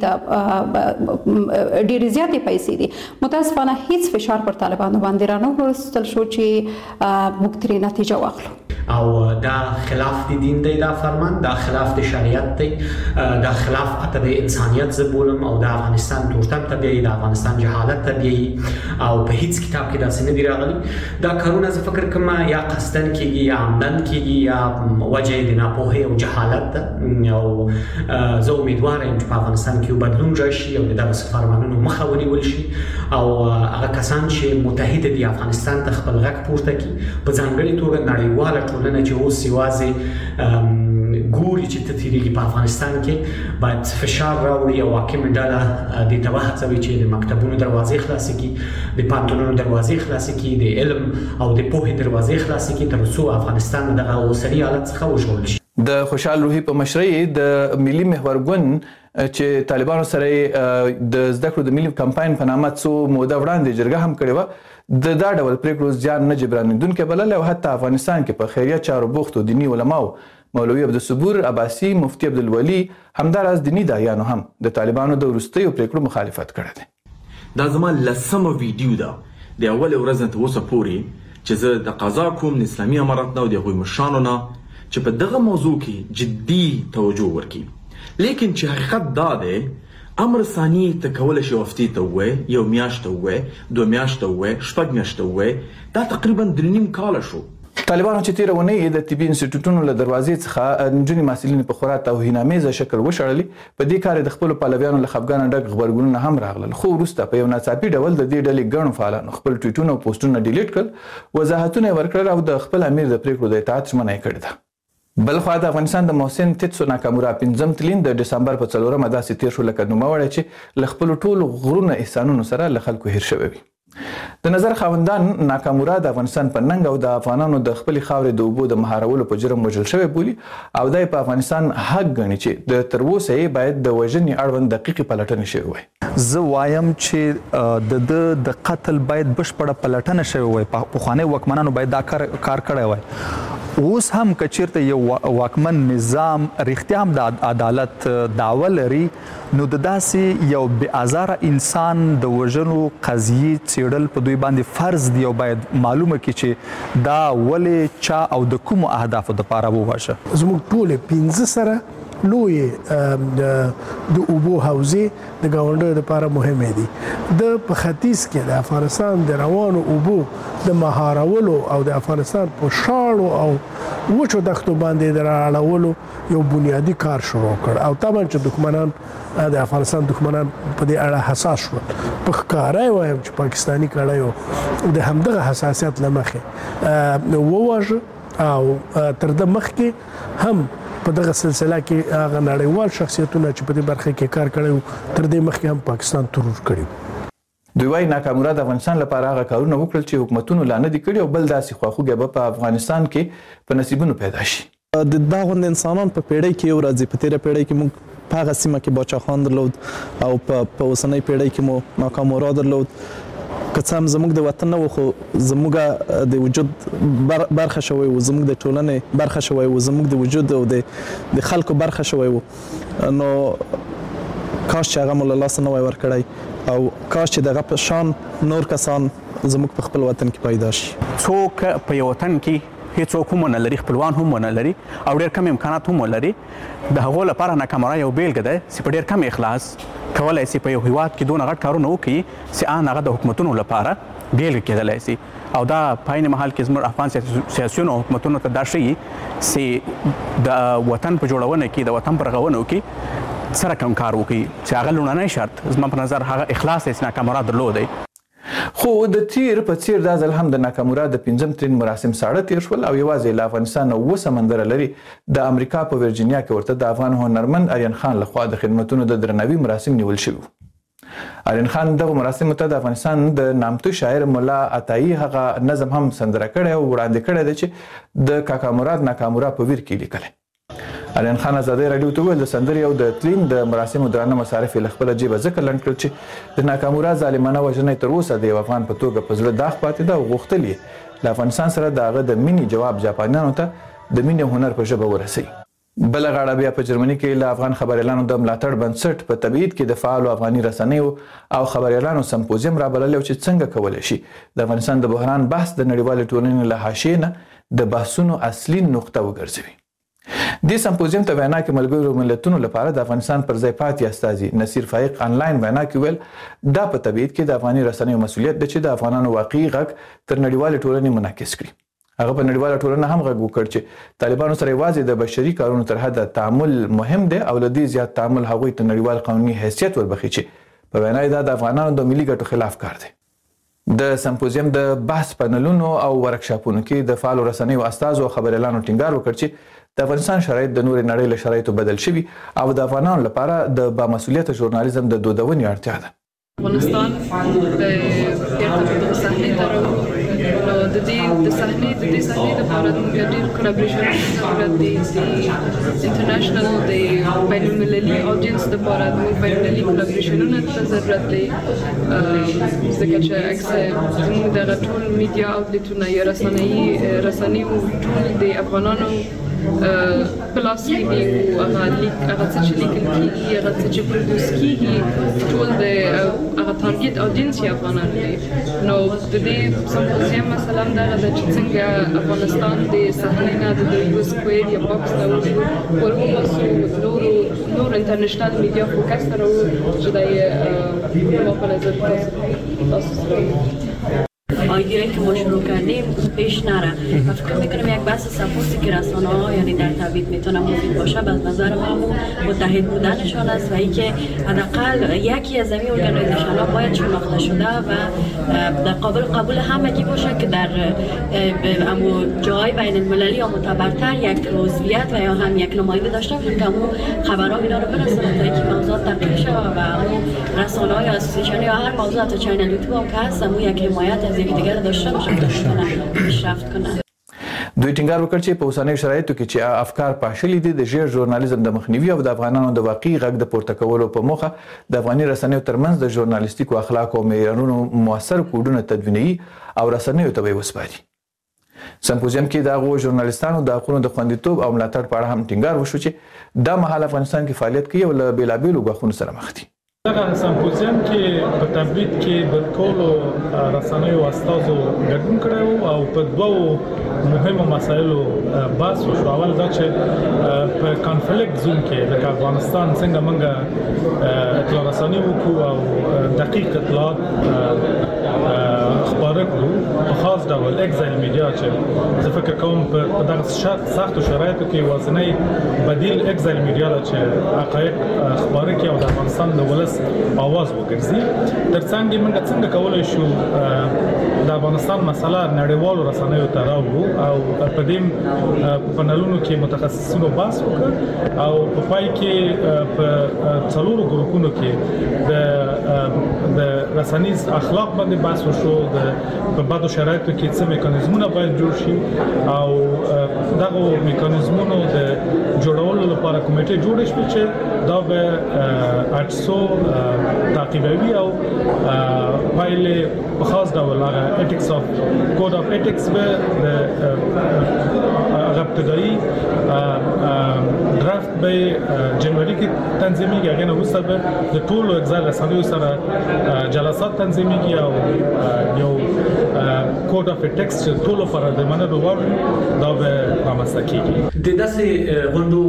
دا ډېرې زیاتې پیسې دي متاسفانه هیڅ فشار پر طالبانو باندې رانه وروستل شو چې موږ ترې نتیجه واخلو او دا خلاف د دین دی دا فرمان دا خلاف د شریعت دی دا خلاف اته د انسانیت زبولم او د افغانستان تورتم طبيعي د افغانستان جهالت طبيعي او په هیڅ کتاب کې دا څه نه دی راغلي دا کارونه زه فکر کوم یا قصدن کیږي یا عمدن کیږي یا وجه د ناپوهۍ او جهالت ده او زه امیدوار یم چې په افغانستان کې بدلون راشي او دغه فرمانونو مخه ونیول شي او هغه کسان چې متحد دي افغانستان ته خپل غږ پورته کړي په ځانګړي توګه نړیواله ټولنه چې اوس یوازې ګوري چې تطهیري په افغانستان کې باید فشار راوړي او حاکم ډله د توه هڅوي چې د مکتبونو دروازې خلاصې کړي د پانتونونو دروازې خلاصې کړي د علم او د پوهې دروازې خلاصې کړي تر څو افغانستان دغه اوسني حالت څخه وژغورل شي د خوشحال روحي په مشرۍ د ملي محور ګوند چې طالبانو سره د زده کړو د ملي کمپاین په نامه څو موده وړاندې جرګه هم کړې وه د دا ډول پریکړو زیان نه جبرانېدونکې بلله او حتی افغانستان کې په خیریه چارو بوختو دیني علماو مولوي عبدالصبور عباسي مفتي عبدالولي همداراز دیني داعیانو هم د طالبانو د وروستیو پریکړو مخالفت کړی دی دا زما لسمه ویډیو ده د اولې ورځ نه تر اوسه پورې چې زه د قضا کوم د اسلامي امارت نه او د هغوی مشرانو نه چې په دغه موضوع کې جدي توجه ورکړي لیکن چې حقیقت دا دی امر ثاني ته کولای شي وفتي ته وې یو میاشت وې دوه میاشت وې شپږ میاشت وې دا تقریبا درې نیم کال شو. طالبانو چې تیره اونۍ د طبي انسټیټیوټونو له دروازې څخه نجونې محصلینې په خورا توهینامیزه شکل وشړلې. په دې کار د خپلو پلویانو له خفګانه ډک غبرګونونه هم راغلل، خو وروسته په یو ناڅاپي ډول د دې ډلې ګڼو فعالانو خپل ټویټونه او پوسټونه ډیلیټ کړل، وضاحتونه یې ورکړل او د خپل امیر د پریکړو د اطاعت ژمنه یې کړې ده. بل خوا د افغانستان د محسن تیتسو ناکامورا پنځم تلین د ډسمبر په څلورمه داسې تیر شو لکه نوموړی چې له خپلو ټولو غرونه احسانونو سره له خلکو هیر شوی وي. د نظر خاوندان ناکامورا د افغانستان په ننګ او د افغانانو د خپلې خاورې د اوبو د مهارولو په جرم وژل شوی بولي او دا په افغانستان حق ګڼي چې د تر اوسه یې باید د وژنې اړوند دقیقې پلټنې شوې وای. زه وایم چې د د قتل باید بشپړه پلټنه شوې وای، پخواني واکمنانو باید دا کار کار کړی وای. اوس هم که چیرته یو واکمن نظام رښتیا هم د عدالت دعوه لري نو د داسې یو بې ازاره انسان د وژنو قضیې څېړل په دوی باندې فرض دی او باید معلومه کړي چې دا ولې چا او د کومو اهدافو دپاره ووژه. زموږ ټولې پنځه سره لوی د اوبو حوزې د ګاونډیو لپاره مهمې دي. د په ختیځ کې د افغانستان د روانو اوبو د مهارولو او د افغانستان په شاړو او وچو دښتو باندې د رااړولو یو بنیادي کار شروع کړ او طبعا چې دښمنان د افغانستان دښمنان په دې اړه حساس شول. په ښکاره وایم چې پاکستاني کړیو د همدغه حساسیت له مخې وواژه او تر د مخکې هم په دغه سلسله کې هغه نړیوال شخصیتونه چې په دې برخه کې کار کړی تر دې مخکې هم پاکستان ترور کړی. دوی وايي ناکامورا د افغانستان لپاره هغه کارونه وکړل چې حکومتونو لا نه دي کړي او بل داسې خواخوږی به په افغانستان کې په نصیبونو پیدا شي. د دا غوندې انسانان په پیړۍ کې یو راځي. په تیره پیړۍ کې موږ په هغه سیمه کې باچا خان درلود او په اوسنۍ پیړۍ کې مو ناکامورا درلود. که څه هم زموږ د وطن نه و خو زموږ د وجود برخه شوی و، زموږ د ټولنې برخه شوی و، زموږ د وجود او د خلکو برخه شوی و. نو کاش چې هغه مو له لاسه نه وای ورکړی او کاش چې دغه په شان نور کسان زموږ په خپل وطن کې پیدا شي. څوک په یو وطن کې هیڅوک هم ونه لري، خپلوان هم ونه لري او ډېر کم امکانات هم ولري. د هغو لپاره ناکامورا یو بیلګه ده چې په ډېر کم اخلاص کولی شي په یو هیواد کې دونه غټ کارونه وکړي چې ان هغه د حکومتونو لپاره بیلګه کېدلی شي. او دا په عین محل کې زموږ افغان سیاسیونو او حکومتونو ته دا ښیي چې د وطن په جوړونه کې د وطن په رغونو کې سره کم کار وکړي چې هغه لومړنی شرط زما په نظر هغه اخلاص دی چې ناکامورا درلودی. خو د تیر په څیر دا ځل هم د ناکامورا د پنځم ترین مراسم ساړه تیر شول او یوازې له افغانستان اووه سمندره لري د امریکا په ورجینیا کې ورته د افغان هنرمند آریان خان لخوا د خدمتونو د درناوي مراسم نیول شوي. آریان خان دغه مراسمو ته د افغانستان د نامتو شاعر ملا عطایي هغه نظم هم سندره کړی او وړاندې کړی دی چې د کاکا مراد ناکامورا په ویر کې لیکلی. آریان خان ازادي راډیو ته وویل د سندرې او د تلین د مراسمو درانه مصارف یې له خپله جیبه ځکه لنډ کړل چې د ناکامورا ظالمانه وژنه تر اوسه د یو افغان په توګه په زړه داغ پاتې ده او غوښتل یې له افغانستان سره د هغه د مینې جواب جاپانیانو ته د مینې هنر په ژبه ورسوي. بله غاړه بیا په جرمني کې له افغان خبریالانو د ملاتړ بنسټ په تبعید کې د فعالو افغاني رسنیو او خبریالانو سمپوزیم رابللی او چې څنګه کولی شي د افغانستان د بحران بحث د نړیوالې ټولنې له حاشیې نه د بحثونو اصلي نقطه وګرځوي. دې سمپوزیم ته وینا کې ملګرو ملتونو لپاره د افغانستان پر ځای پاتې استازي نصیر فایق آنلاین وینا کې ویل دا په تبعید کې د افغاني رسنیو مسؤلیت دی چې د افغانانو واقعي غږ تر نړیوالې ټولنې منعکس کړي. هغه په نړیواله ټولنه هم غږ وکړ چې طالبانو سره یوازې د بشري کارونو تر حده تعامل مهم دی او له دې زیات تعامل هغوی ته نړیوال قانوني حیثیت وربخي چې په وینا یې دا د افغانانو د ملي ګټو خلاف کار دی. د سمپوزیم د بحث پنلونو او ورکشاپونو کې د فعالو رسنیو استازو او خبریالانو ټینګار وکړ چې د افغانستان شرایط د نورې نړۍ له شرایطو بدل شوي او د افغانانو لپاره د بامسؤلیته ژورنالیزم د دودونې اړتیا ده. افغانستان بیرته په صحنې ته راوړو نو د دې د صحنې د دې صحنې لپاره موږ ډېر کولابریشن ضرورت دی د انټرنیشنل د بین المللي اودینس لپاره موږ بین المللي کولابریشنونو ته ضرورت دی ځکه چې اکثر زموږ دغه ټول میډیا اوټلیټونه یا رسنیي رسنیو ټول د افغانانو پلاسیږي او هغه لیک هغه څه چې لیکل کېږي هغه څه چې پروډوس کېږي ټول د هغه ټارګټ اودینس یې افغانان دي. نو د دې سمپوزیم مثلا دغه د چې څنګه افغانستان د صحنې نه د یو سکوير یا باکس ته وځو ورغوسو نور نور انټرنیشنل میډیا فوکس سره چې د مقالزات تاسو آیدیایی که ما شروع کردیم پیش نره و فکر میکنم یک بحث سپورتی که رسانه ها یعنی در تبعید میتونه مفید باشه به نظر من متحد بودنشان است و اینکه حداقل یکی از این ارگانیزیشن ها باید شناخته شده و در قابل قبول همگی باشه که در جای بین المللی یا معتبرتر یک عضویت و یا هم یک نماینده داشته باشه که همون خبرها اینا رو برسونه تا اینکه موضوعات تحقیق شود و همون رسانه های اسوسییشن یا هر موضوع تا چینل یوتیوب هم که هست همون یک حمایت از یکی دیگر داشته باشه تا پیشرفت کنه. دوی ټینګار وکړ چې په اوسنیو شرایطو کې چې افکار پاشلي دي د ژیر ژورنالیزم د مخنیوي او د افغانانو د واقعي غږ د پورته کولو په موخه د افغاني رسنیو ترمنځ د ژورنالیستیکو اخلاقو او معیارونو مؤثر کوډونه تدوینوي او رسنیو ته به وسپاري. سمپوزیم کې د هغو ژورنالیستانو د حقونو د خوندیتوب او ملاتړ په اړه هم ټینګار وشو چې دا مهال افغانستان کې فعالیت کوي او له بېلابېلو ګواښونو سره مخ دي. دغه سمپوزیم کې په تبعید کې د ټولو رسنیو استازو ګډون کړی او په دوو مهمو مسایلو بحث وشو. اول دا چې په کانفلیکټ زون کې لکه افغانستان څنګه موږ اطلاع رساني وکړو او دقیق اطلاعات خپاره کړو په خاص ډول اکزایل میډیا چې زه فکر کوم په دغه سختو شرایطو کې یوازینی بدیل اکزایل میډیا ده چې حقایق خپاره کړي او د افغانستان د ولس اواز وګرځي. ترڅنګ موږ څنګه کولای شو د افغانستان مسله نړیوالو رسنیو ته راوړو او په دې پنلونو کې متخصصینو بحث وکړ او په پای کې په څلورو ګروپونو کې د د رسنیز اخلاق باندې بحث وشو. د په بعضو شرایطو کې څه میکانیزمونه باید جوړ شي او دغه میکانیزمونو د جوړولو لپاره کمیټه جوړه شوه چې دا به اټسو تعقیبوي او پایلې په خاص ډول هغه ایتکس اف کوډ اف ایتکس به د ابتدایي درافت به جنوري کې تنظیمېږي. هغه نه وروسته به د ټولو اګزایل رسنیو سره جلسات تنظیمېږي او یو کوډ اف ایتکس چې ټولو لپاره د منلو وړ دا به رامنځته کېږي. د داسې غونډو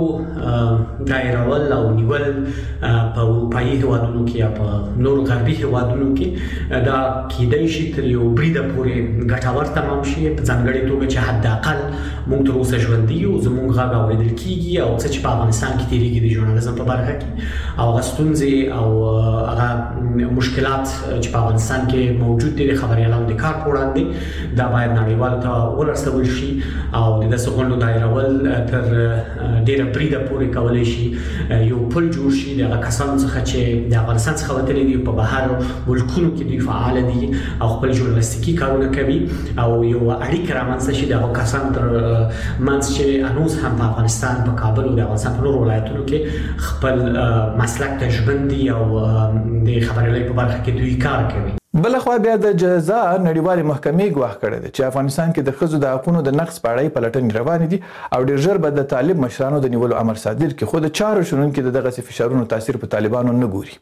دایرول او نیول په اروپایي هېوادونو کې یا په نور غربي هېوادونو کې دا کېدای شي تر یو بریده پورې ګټور تمام شي په ځانګړې توګه چې حداقل موږ تر اوسه ژوندي یو زموږ غږ اورېدل کېږي او څه چې په افغانستان کې تېرېږي د ژورنالیزم په برخه کې او هغه ستونزې او هغه مشکلات چې په افغانستان کې موجود دي د خبریالانو د کار په وړاندې دا باید نړیوالو ته ورسول شي او د داسې غونډو دایرول تر ډېره بریده پورې کولی شي یو پل جوړ شي د هغه کسانو څخه چې د افغانستان څخه وتلي دي په بهر ملکونو کې دوی فعال دي او خپل ژورنالیستیکي کارونه کوي او یو اړیکه رامنځته شي د هغو کسانو تر منځ چې هنوز هم په افغانستان په کابل او د افغانستان په نورو ولایتونو کې خپل مسلک ته ژمن دي او د خبریالۍ په برخه کې دوی کار کوي. بلخوا بیا د جزا نړیوالې محکمې ګواښ کړی دی چې افغانستان کې د ښځو د حقونو د نقض په اړه یې پلټنې روانې دي او ډېر ژر به د طالب مشرانو د نیولو امر صادر کړي، خو د چارو شنونکي د دغسې فشارونو تاثیر په طالبانو نه ګوري.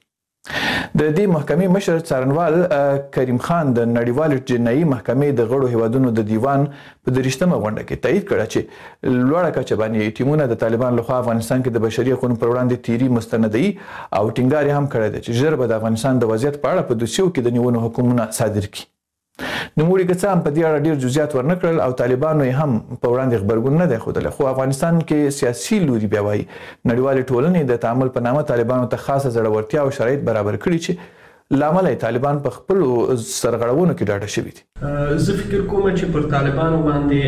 د دې محکمې مشر څارنوال کریم خان د نړیوالې جنایي محکمې د غړو هیوادونو د دیوان په دریشتمه غونډه کې تایید کړه چې لوړه کچه باندې ټیمونه د طالبان لخوا افغانستان کې د بشري حقوقو پر وړاندې تیری مستندوي او ټینګار هم کړی دی چې ژر به د افغانستان د وضعیت په اړه په دوسیو کې د نیولو حکمونه صادر کړي. نوموړي که څه هم په دې اړه ډېر جزئیات ورنه کړل او طالبانو یې هم په وړاندې غبرګون نه دی ښودلی، خو افغانستان کې سیاسي لوري بیا وایي نړیوالې ټولنې د تعامل په نامه طالبانو ته خاصه زړورتیا او شرایط برابر کړي چې له امله یې طالبان په خپلو سرغړونو کې ډاډه شوي دي. زه فکر کوم چې پر طالبانو باندې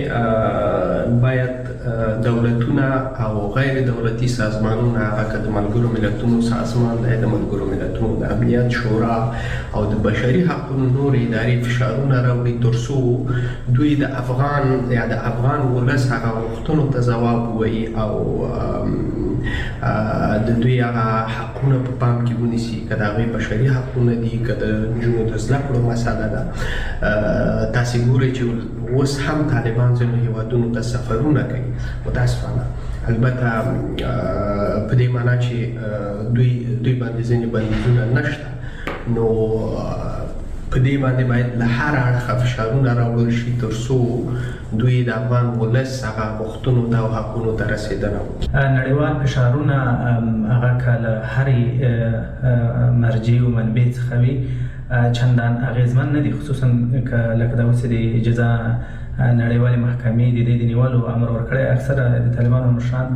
باید دولتونه او غیر دولتي سازمانونه هغه د ملګرو ملتونو سازمان دی، د ملګرو ملتونو د امنیت شورا او د بشري حقوقو نور ادارې فشارونه راوړي تر څو دوی د افغان یا د افغان ولس هغه غوښتنو ته ځواب ووایي او د دوی هغه حقونه په پام کې ونیسي، که د هغوی بشري حقونه کارونه دي که د نجونو د زده کړو مسله ده. تاسې ګورئ چې اوس هم طالبان ځینو هیوادونو ته سفرونه کوي متاسفانه. البته په دې معنا چې دوی دوی باندې ځینې بندیزونه نشته، نو په دې باندې باید له هر اړخه فشارونه راوړل شي تر څو دوی د افغان ولس هغه غوښتنو ته او حقونو ته رسېدنه وکړي. نړیوال فشارونه هغه که له هرې مرجع او منبع څخه وي چندان اغېزمن نه دي، خصوصا که لکه د اوسې د جزا نړیوالې محکمې د دې د نیولو امر ورکړی. اکثره د طالبانو مشران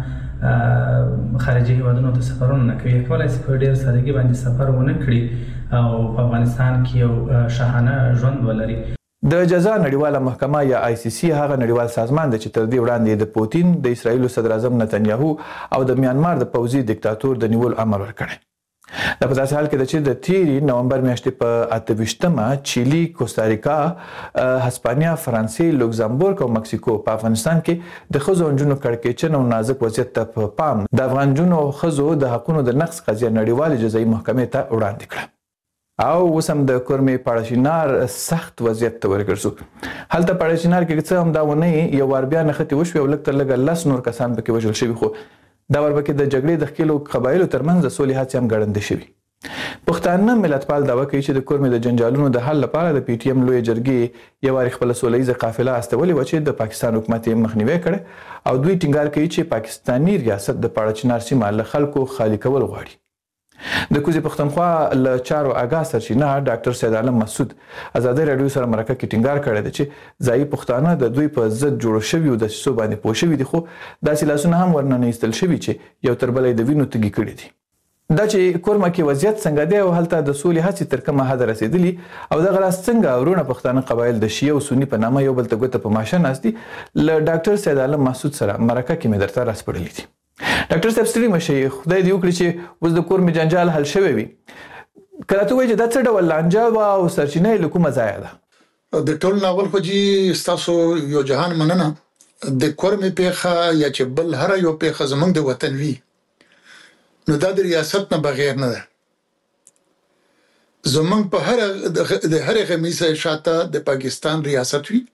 خارجي هیوادونو ته سفرونه نه کوي. کولای شي په ډېر سادګي باندې سفر ونه کړي او په افغانستان کې یو شاهانه ژوند ولري. د جزا نړیواله محکمه یا آی سی سی هغه نړیوال سازمان دی چې تر دې وړاندې د پوتین، د اسرائیلو صدر اعظم نتنیاهو او د میانمار د پوځي دیکتاتور د نیولو امر ورکړی. دا په داسې حال کې ده چې د تیرې نومبر میاشتې په اته ویشتمه چیلي، کوستاریکا، هسپانیا، فرانسې، لوکزامبورګ او مکسیکو په افغانستان کې د ښځو او نجونو کړکېچن او نازک وضعیت ته په پام د افغان نجونو او ښځو د حقونو د نقض قضیه نړیوالې جزایي محکمې ته وړاندې کړه. او اوس هم د کورمې پاړشینار سخت وضعیت ته ورګرځو. هلته پاړشینار کې څه هم دا ونې یو وار بیا نښتې وشوې او لږ تر لږه لس نور کسان پکې وژل شوي، خو دا ورپکې د جګړې د ښکېلو قبایلو ترمنځ د سولې هڅې هم ګړندې شوي. پښتانه ملتپال دعوه کوي چې د کورمې د جنجالونو د حل لپاره د پی ټي ایم لویې جرګې یو وارې خپله سوله ییزه قافله استولې وه چې د پاکستان حکومت یې مخنیوی کړی او دوی ټینګار کوي چې پاکستاني ریاست د پاړچینار سیمه له خلکو خالي کول غواړي. د کوزې پښتونخوا له چارو آګاه سرچینه ډاکټر سید عالم مسعود ازادي راډیو سره مرکه کې ټینګار کړی دی چې ځایي پښتانه د دوی په ضد جوړو شویو دسیسو باندې پوه شوي دي، خو داسې لاسونه هم ورننه ایستل شوي چې یو تر بله یې د وینو تږي کړي دي. دا چې کورمه کې وضعیت څنګه دی او هلته د سولې هڅې تر کومه حده رسېدلي او دغه راز څنګه ورونه پښتانه قبایل د شیعه او سني په نامه یو بل ته ګوته په ماشه ناست دي، له ډاکټر سید عالم مسعود سره مرکه کې مې درته راسپړلي دي. ډاکټر صاحب ستړي مه شئ، خدای دې وکړي چې اوس د کورمې جنجال حل شوی وي. که راته ووایي چې دا څه ډول لانجه وه او سرچینه یې له کومه ځایه ده؟ د ټول ناول خو جي ستاسو یو جهان مننه. د کورمې پیښه یا چې بل هره یو پیښه زموږ د وطن وي نو دا د ریاست نه بغیر نه ده. زموږ په هر د هرې غمیزه شاته د پاکستان ریاست وي،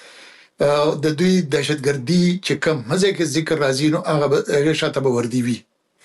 د دوی دهشتګردي چې کوم مزه کې ذکر راځي نو هغه شاته به وردی وي.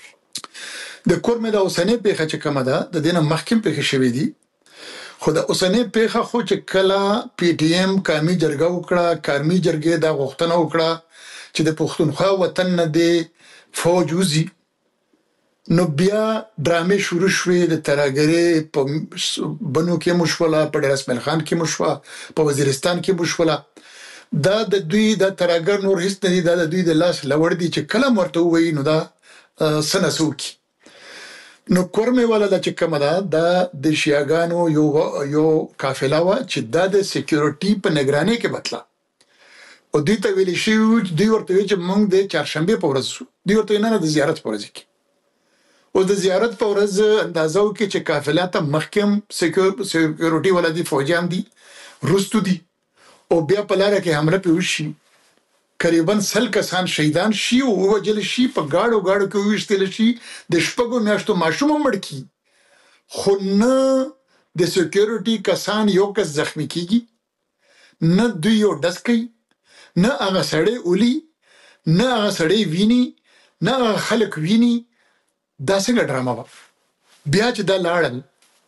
د کورمې د اوسنۍ پیښه چې کومه ده د دې نه مخکې پیښې شوې دي، خو د اوسنۍ پیښه خو چې کله پی ټي ایم قومي جرګه وکړه، قومي جرګې دا غوښتنه وکړه چې د پښتونخوا وطن نه د فوج وځي، نو بیا ډرامې شروع شوې. د ترهګرۍ په بنو کې مو شوله، په ډېر اسماعیل خان کې مو شوه، په وزیرستان کې مو شوله. دا د دوی د ترهګر نور هیڅ نه دي، دا د دوی د لاس لوړ دي چې کله هم ورته ووایي نو دا څه نه څه وکړي. نو کورمې والا دا چې کومه ده دا د شیعاګانو یو یو قافله وه چې دا د سیکیورټي په نګرانۍ کې بتله او دوی ته ویلې شوي، دوی ورته ویل چې موږ د چهارشنبې په ورځ شو، دوی ورته نه نه د زیارت په ورځ کې. او د زیارت په ورځ اندازه وکړي چې قافله ته مخکې هم سیکیورټي والا دي، فوجیان دي، وروستو دي، او بیا په لاره کې حمله پې وشي، قریبا سل کسان شهیدان شي او ووژل شي، په ګاډو ګاډو کې وویشتل شي، د شپږو میاشتو ماشوم هم مړ کړي، خو نه د سیکیورټي کسان یو کس زخمی کیږي، نه دوی یو ډز کوي، نه هغه سړی اولي، نه هغه سړی ویني، نه هغه خلک ویني. دا څنګه ډرامه وه؟ بیا چې دا لاړل،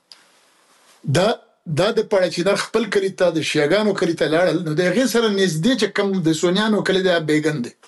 دا دا د پاړچینار خپل کلي ته د شیعاګانو کلي ته لاړل، نو د هغې سره نږدې چې کوم د سونیانو کلي دی بیګن دی،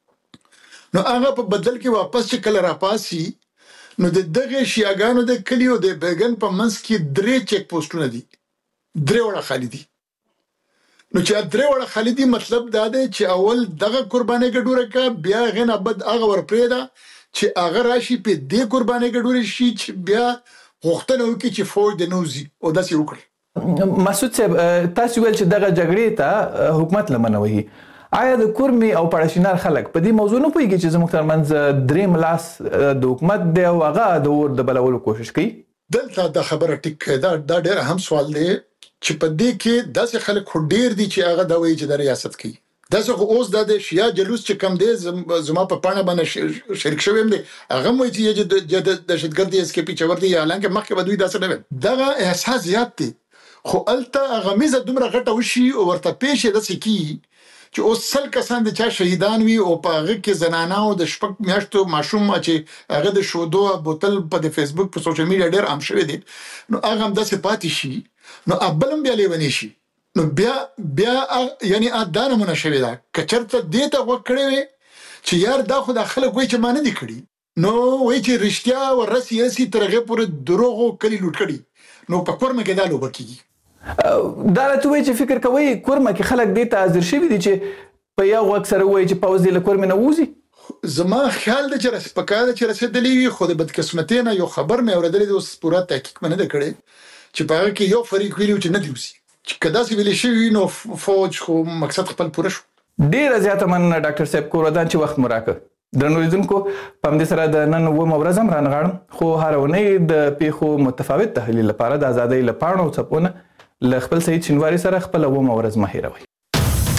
نو هغه په بدل کې واپس چې کله راپاسي نو د دغې شیعاګانو د کلي او د بیګن په منځ کې درې چیک پوسټونه دي، درې وړه خالي دي. نو چې درې وړه خالي دي مطلب دا دی چې اول دغه قربانۍ ګډوره کړه، بیا هغې نه بد هغه ورپرېږده چې هغه راشي په دې قربانۍ ګډورې شي چې بیا غوښتنه وکړي چې فوج د نه وځي او داسې وکړي. مسعود صاحب، تاسو ویل چې دغه جګړې ته حکومت لمنه وهي، آیا د کورمې او پاړشینار خلک په دې موضوع نه پوهېږي چې زموږ ترمنځ درېیم لاس د حکومت دی او هغه د اور د بلولو کوشش کوي؟ دلته دا خبره ټیک دا دا ډېر اهم سوال دی چې په دې کې داسې خلک خو ډېر دي چې هغه دا وایي چې دا ریاست کوي. داسې خو اوس دا د شیا جلوس چې کم دی زما په پاڼه باندې شریک شوی دی هغه مو چې د دهشتګردي اس کې پی چور دی حالانکه مخکې به دوی داسې نه وي دغه احساس زیات دی خو الته هغه میزه دومره غټه وشي او ورته پیښې داسې کی چې اوس سل کسان د چا شهیدان وي او په هغه کې زنانه او د شپږ میاشتو ماشوم چې هغه د شودو بوتل په د فیسبوک په سوشل میډیا ډېر عام شوی دی نو هغه هم داسې پاتې شي نو ابلم بیا لیونی شي نو بیا بیا یعنی ادانه مونږ شوی دا کچرته دې ته وکړې وي چې یار دا خو د خلک وای چې مان دي کړی نو وای چې رښتیا او رسي رسي ترغه پورې دروغو کلی لوټ کړي نو په کورمه کې دا لوب کیږي دا راته وایي چې فکر کوئ کورمه کې خلک دې ته حاضر شوي دي چې په یو غوږ سره وایي چې پوځ دې له کورمې نه ووځي زما خیال دی چې رس په کار چې رسېدلی وي خو د بدقسمتۍ نه یو خبر مې اورېدلی دی اوس پوره تحقیق مې نه دی کړی چې په هغه کې یو فریق ویلي چې نه دي اوسي چې که داسې ویلې شوي نو فوج خو مقصد خپل پوره شو ډېره زیاته مننه ډاکټر صاحب کور ودان چې وخت مو راکړ درنو لیدونکو په همدې سره د نن اوومه ورځ هم رانغاړم خو هره اونۍ د پیښو متفاوت تحلیل لپاره د ازادۍ له پاڼو څپو نه له خپل سعید شینواري سره خپله اوومه ورځ مه هېروئ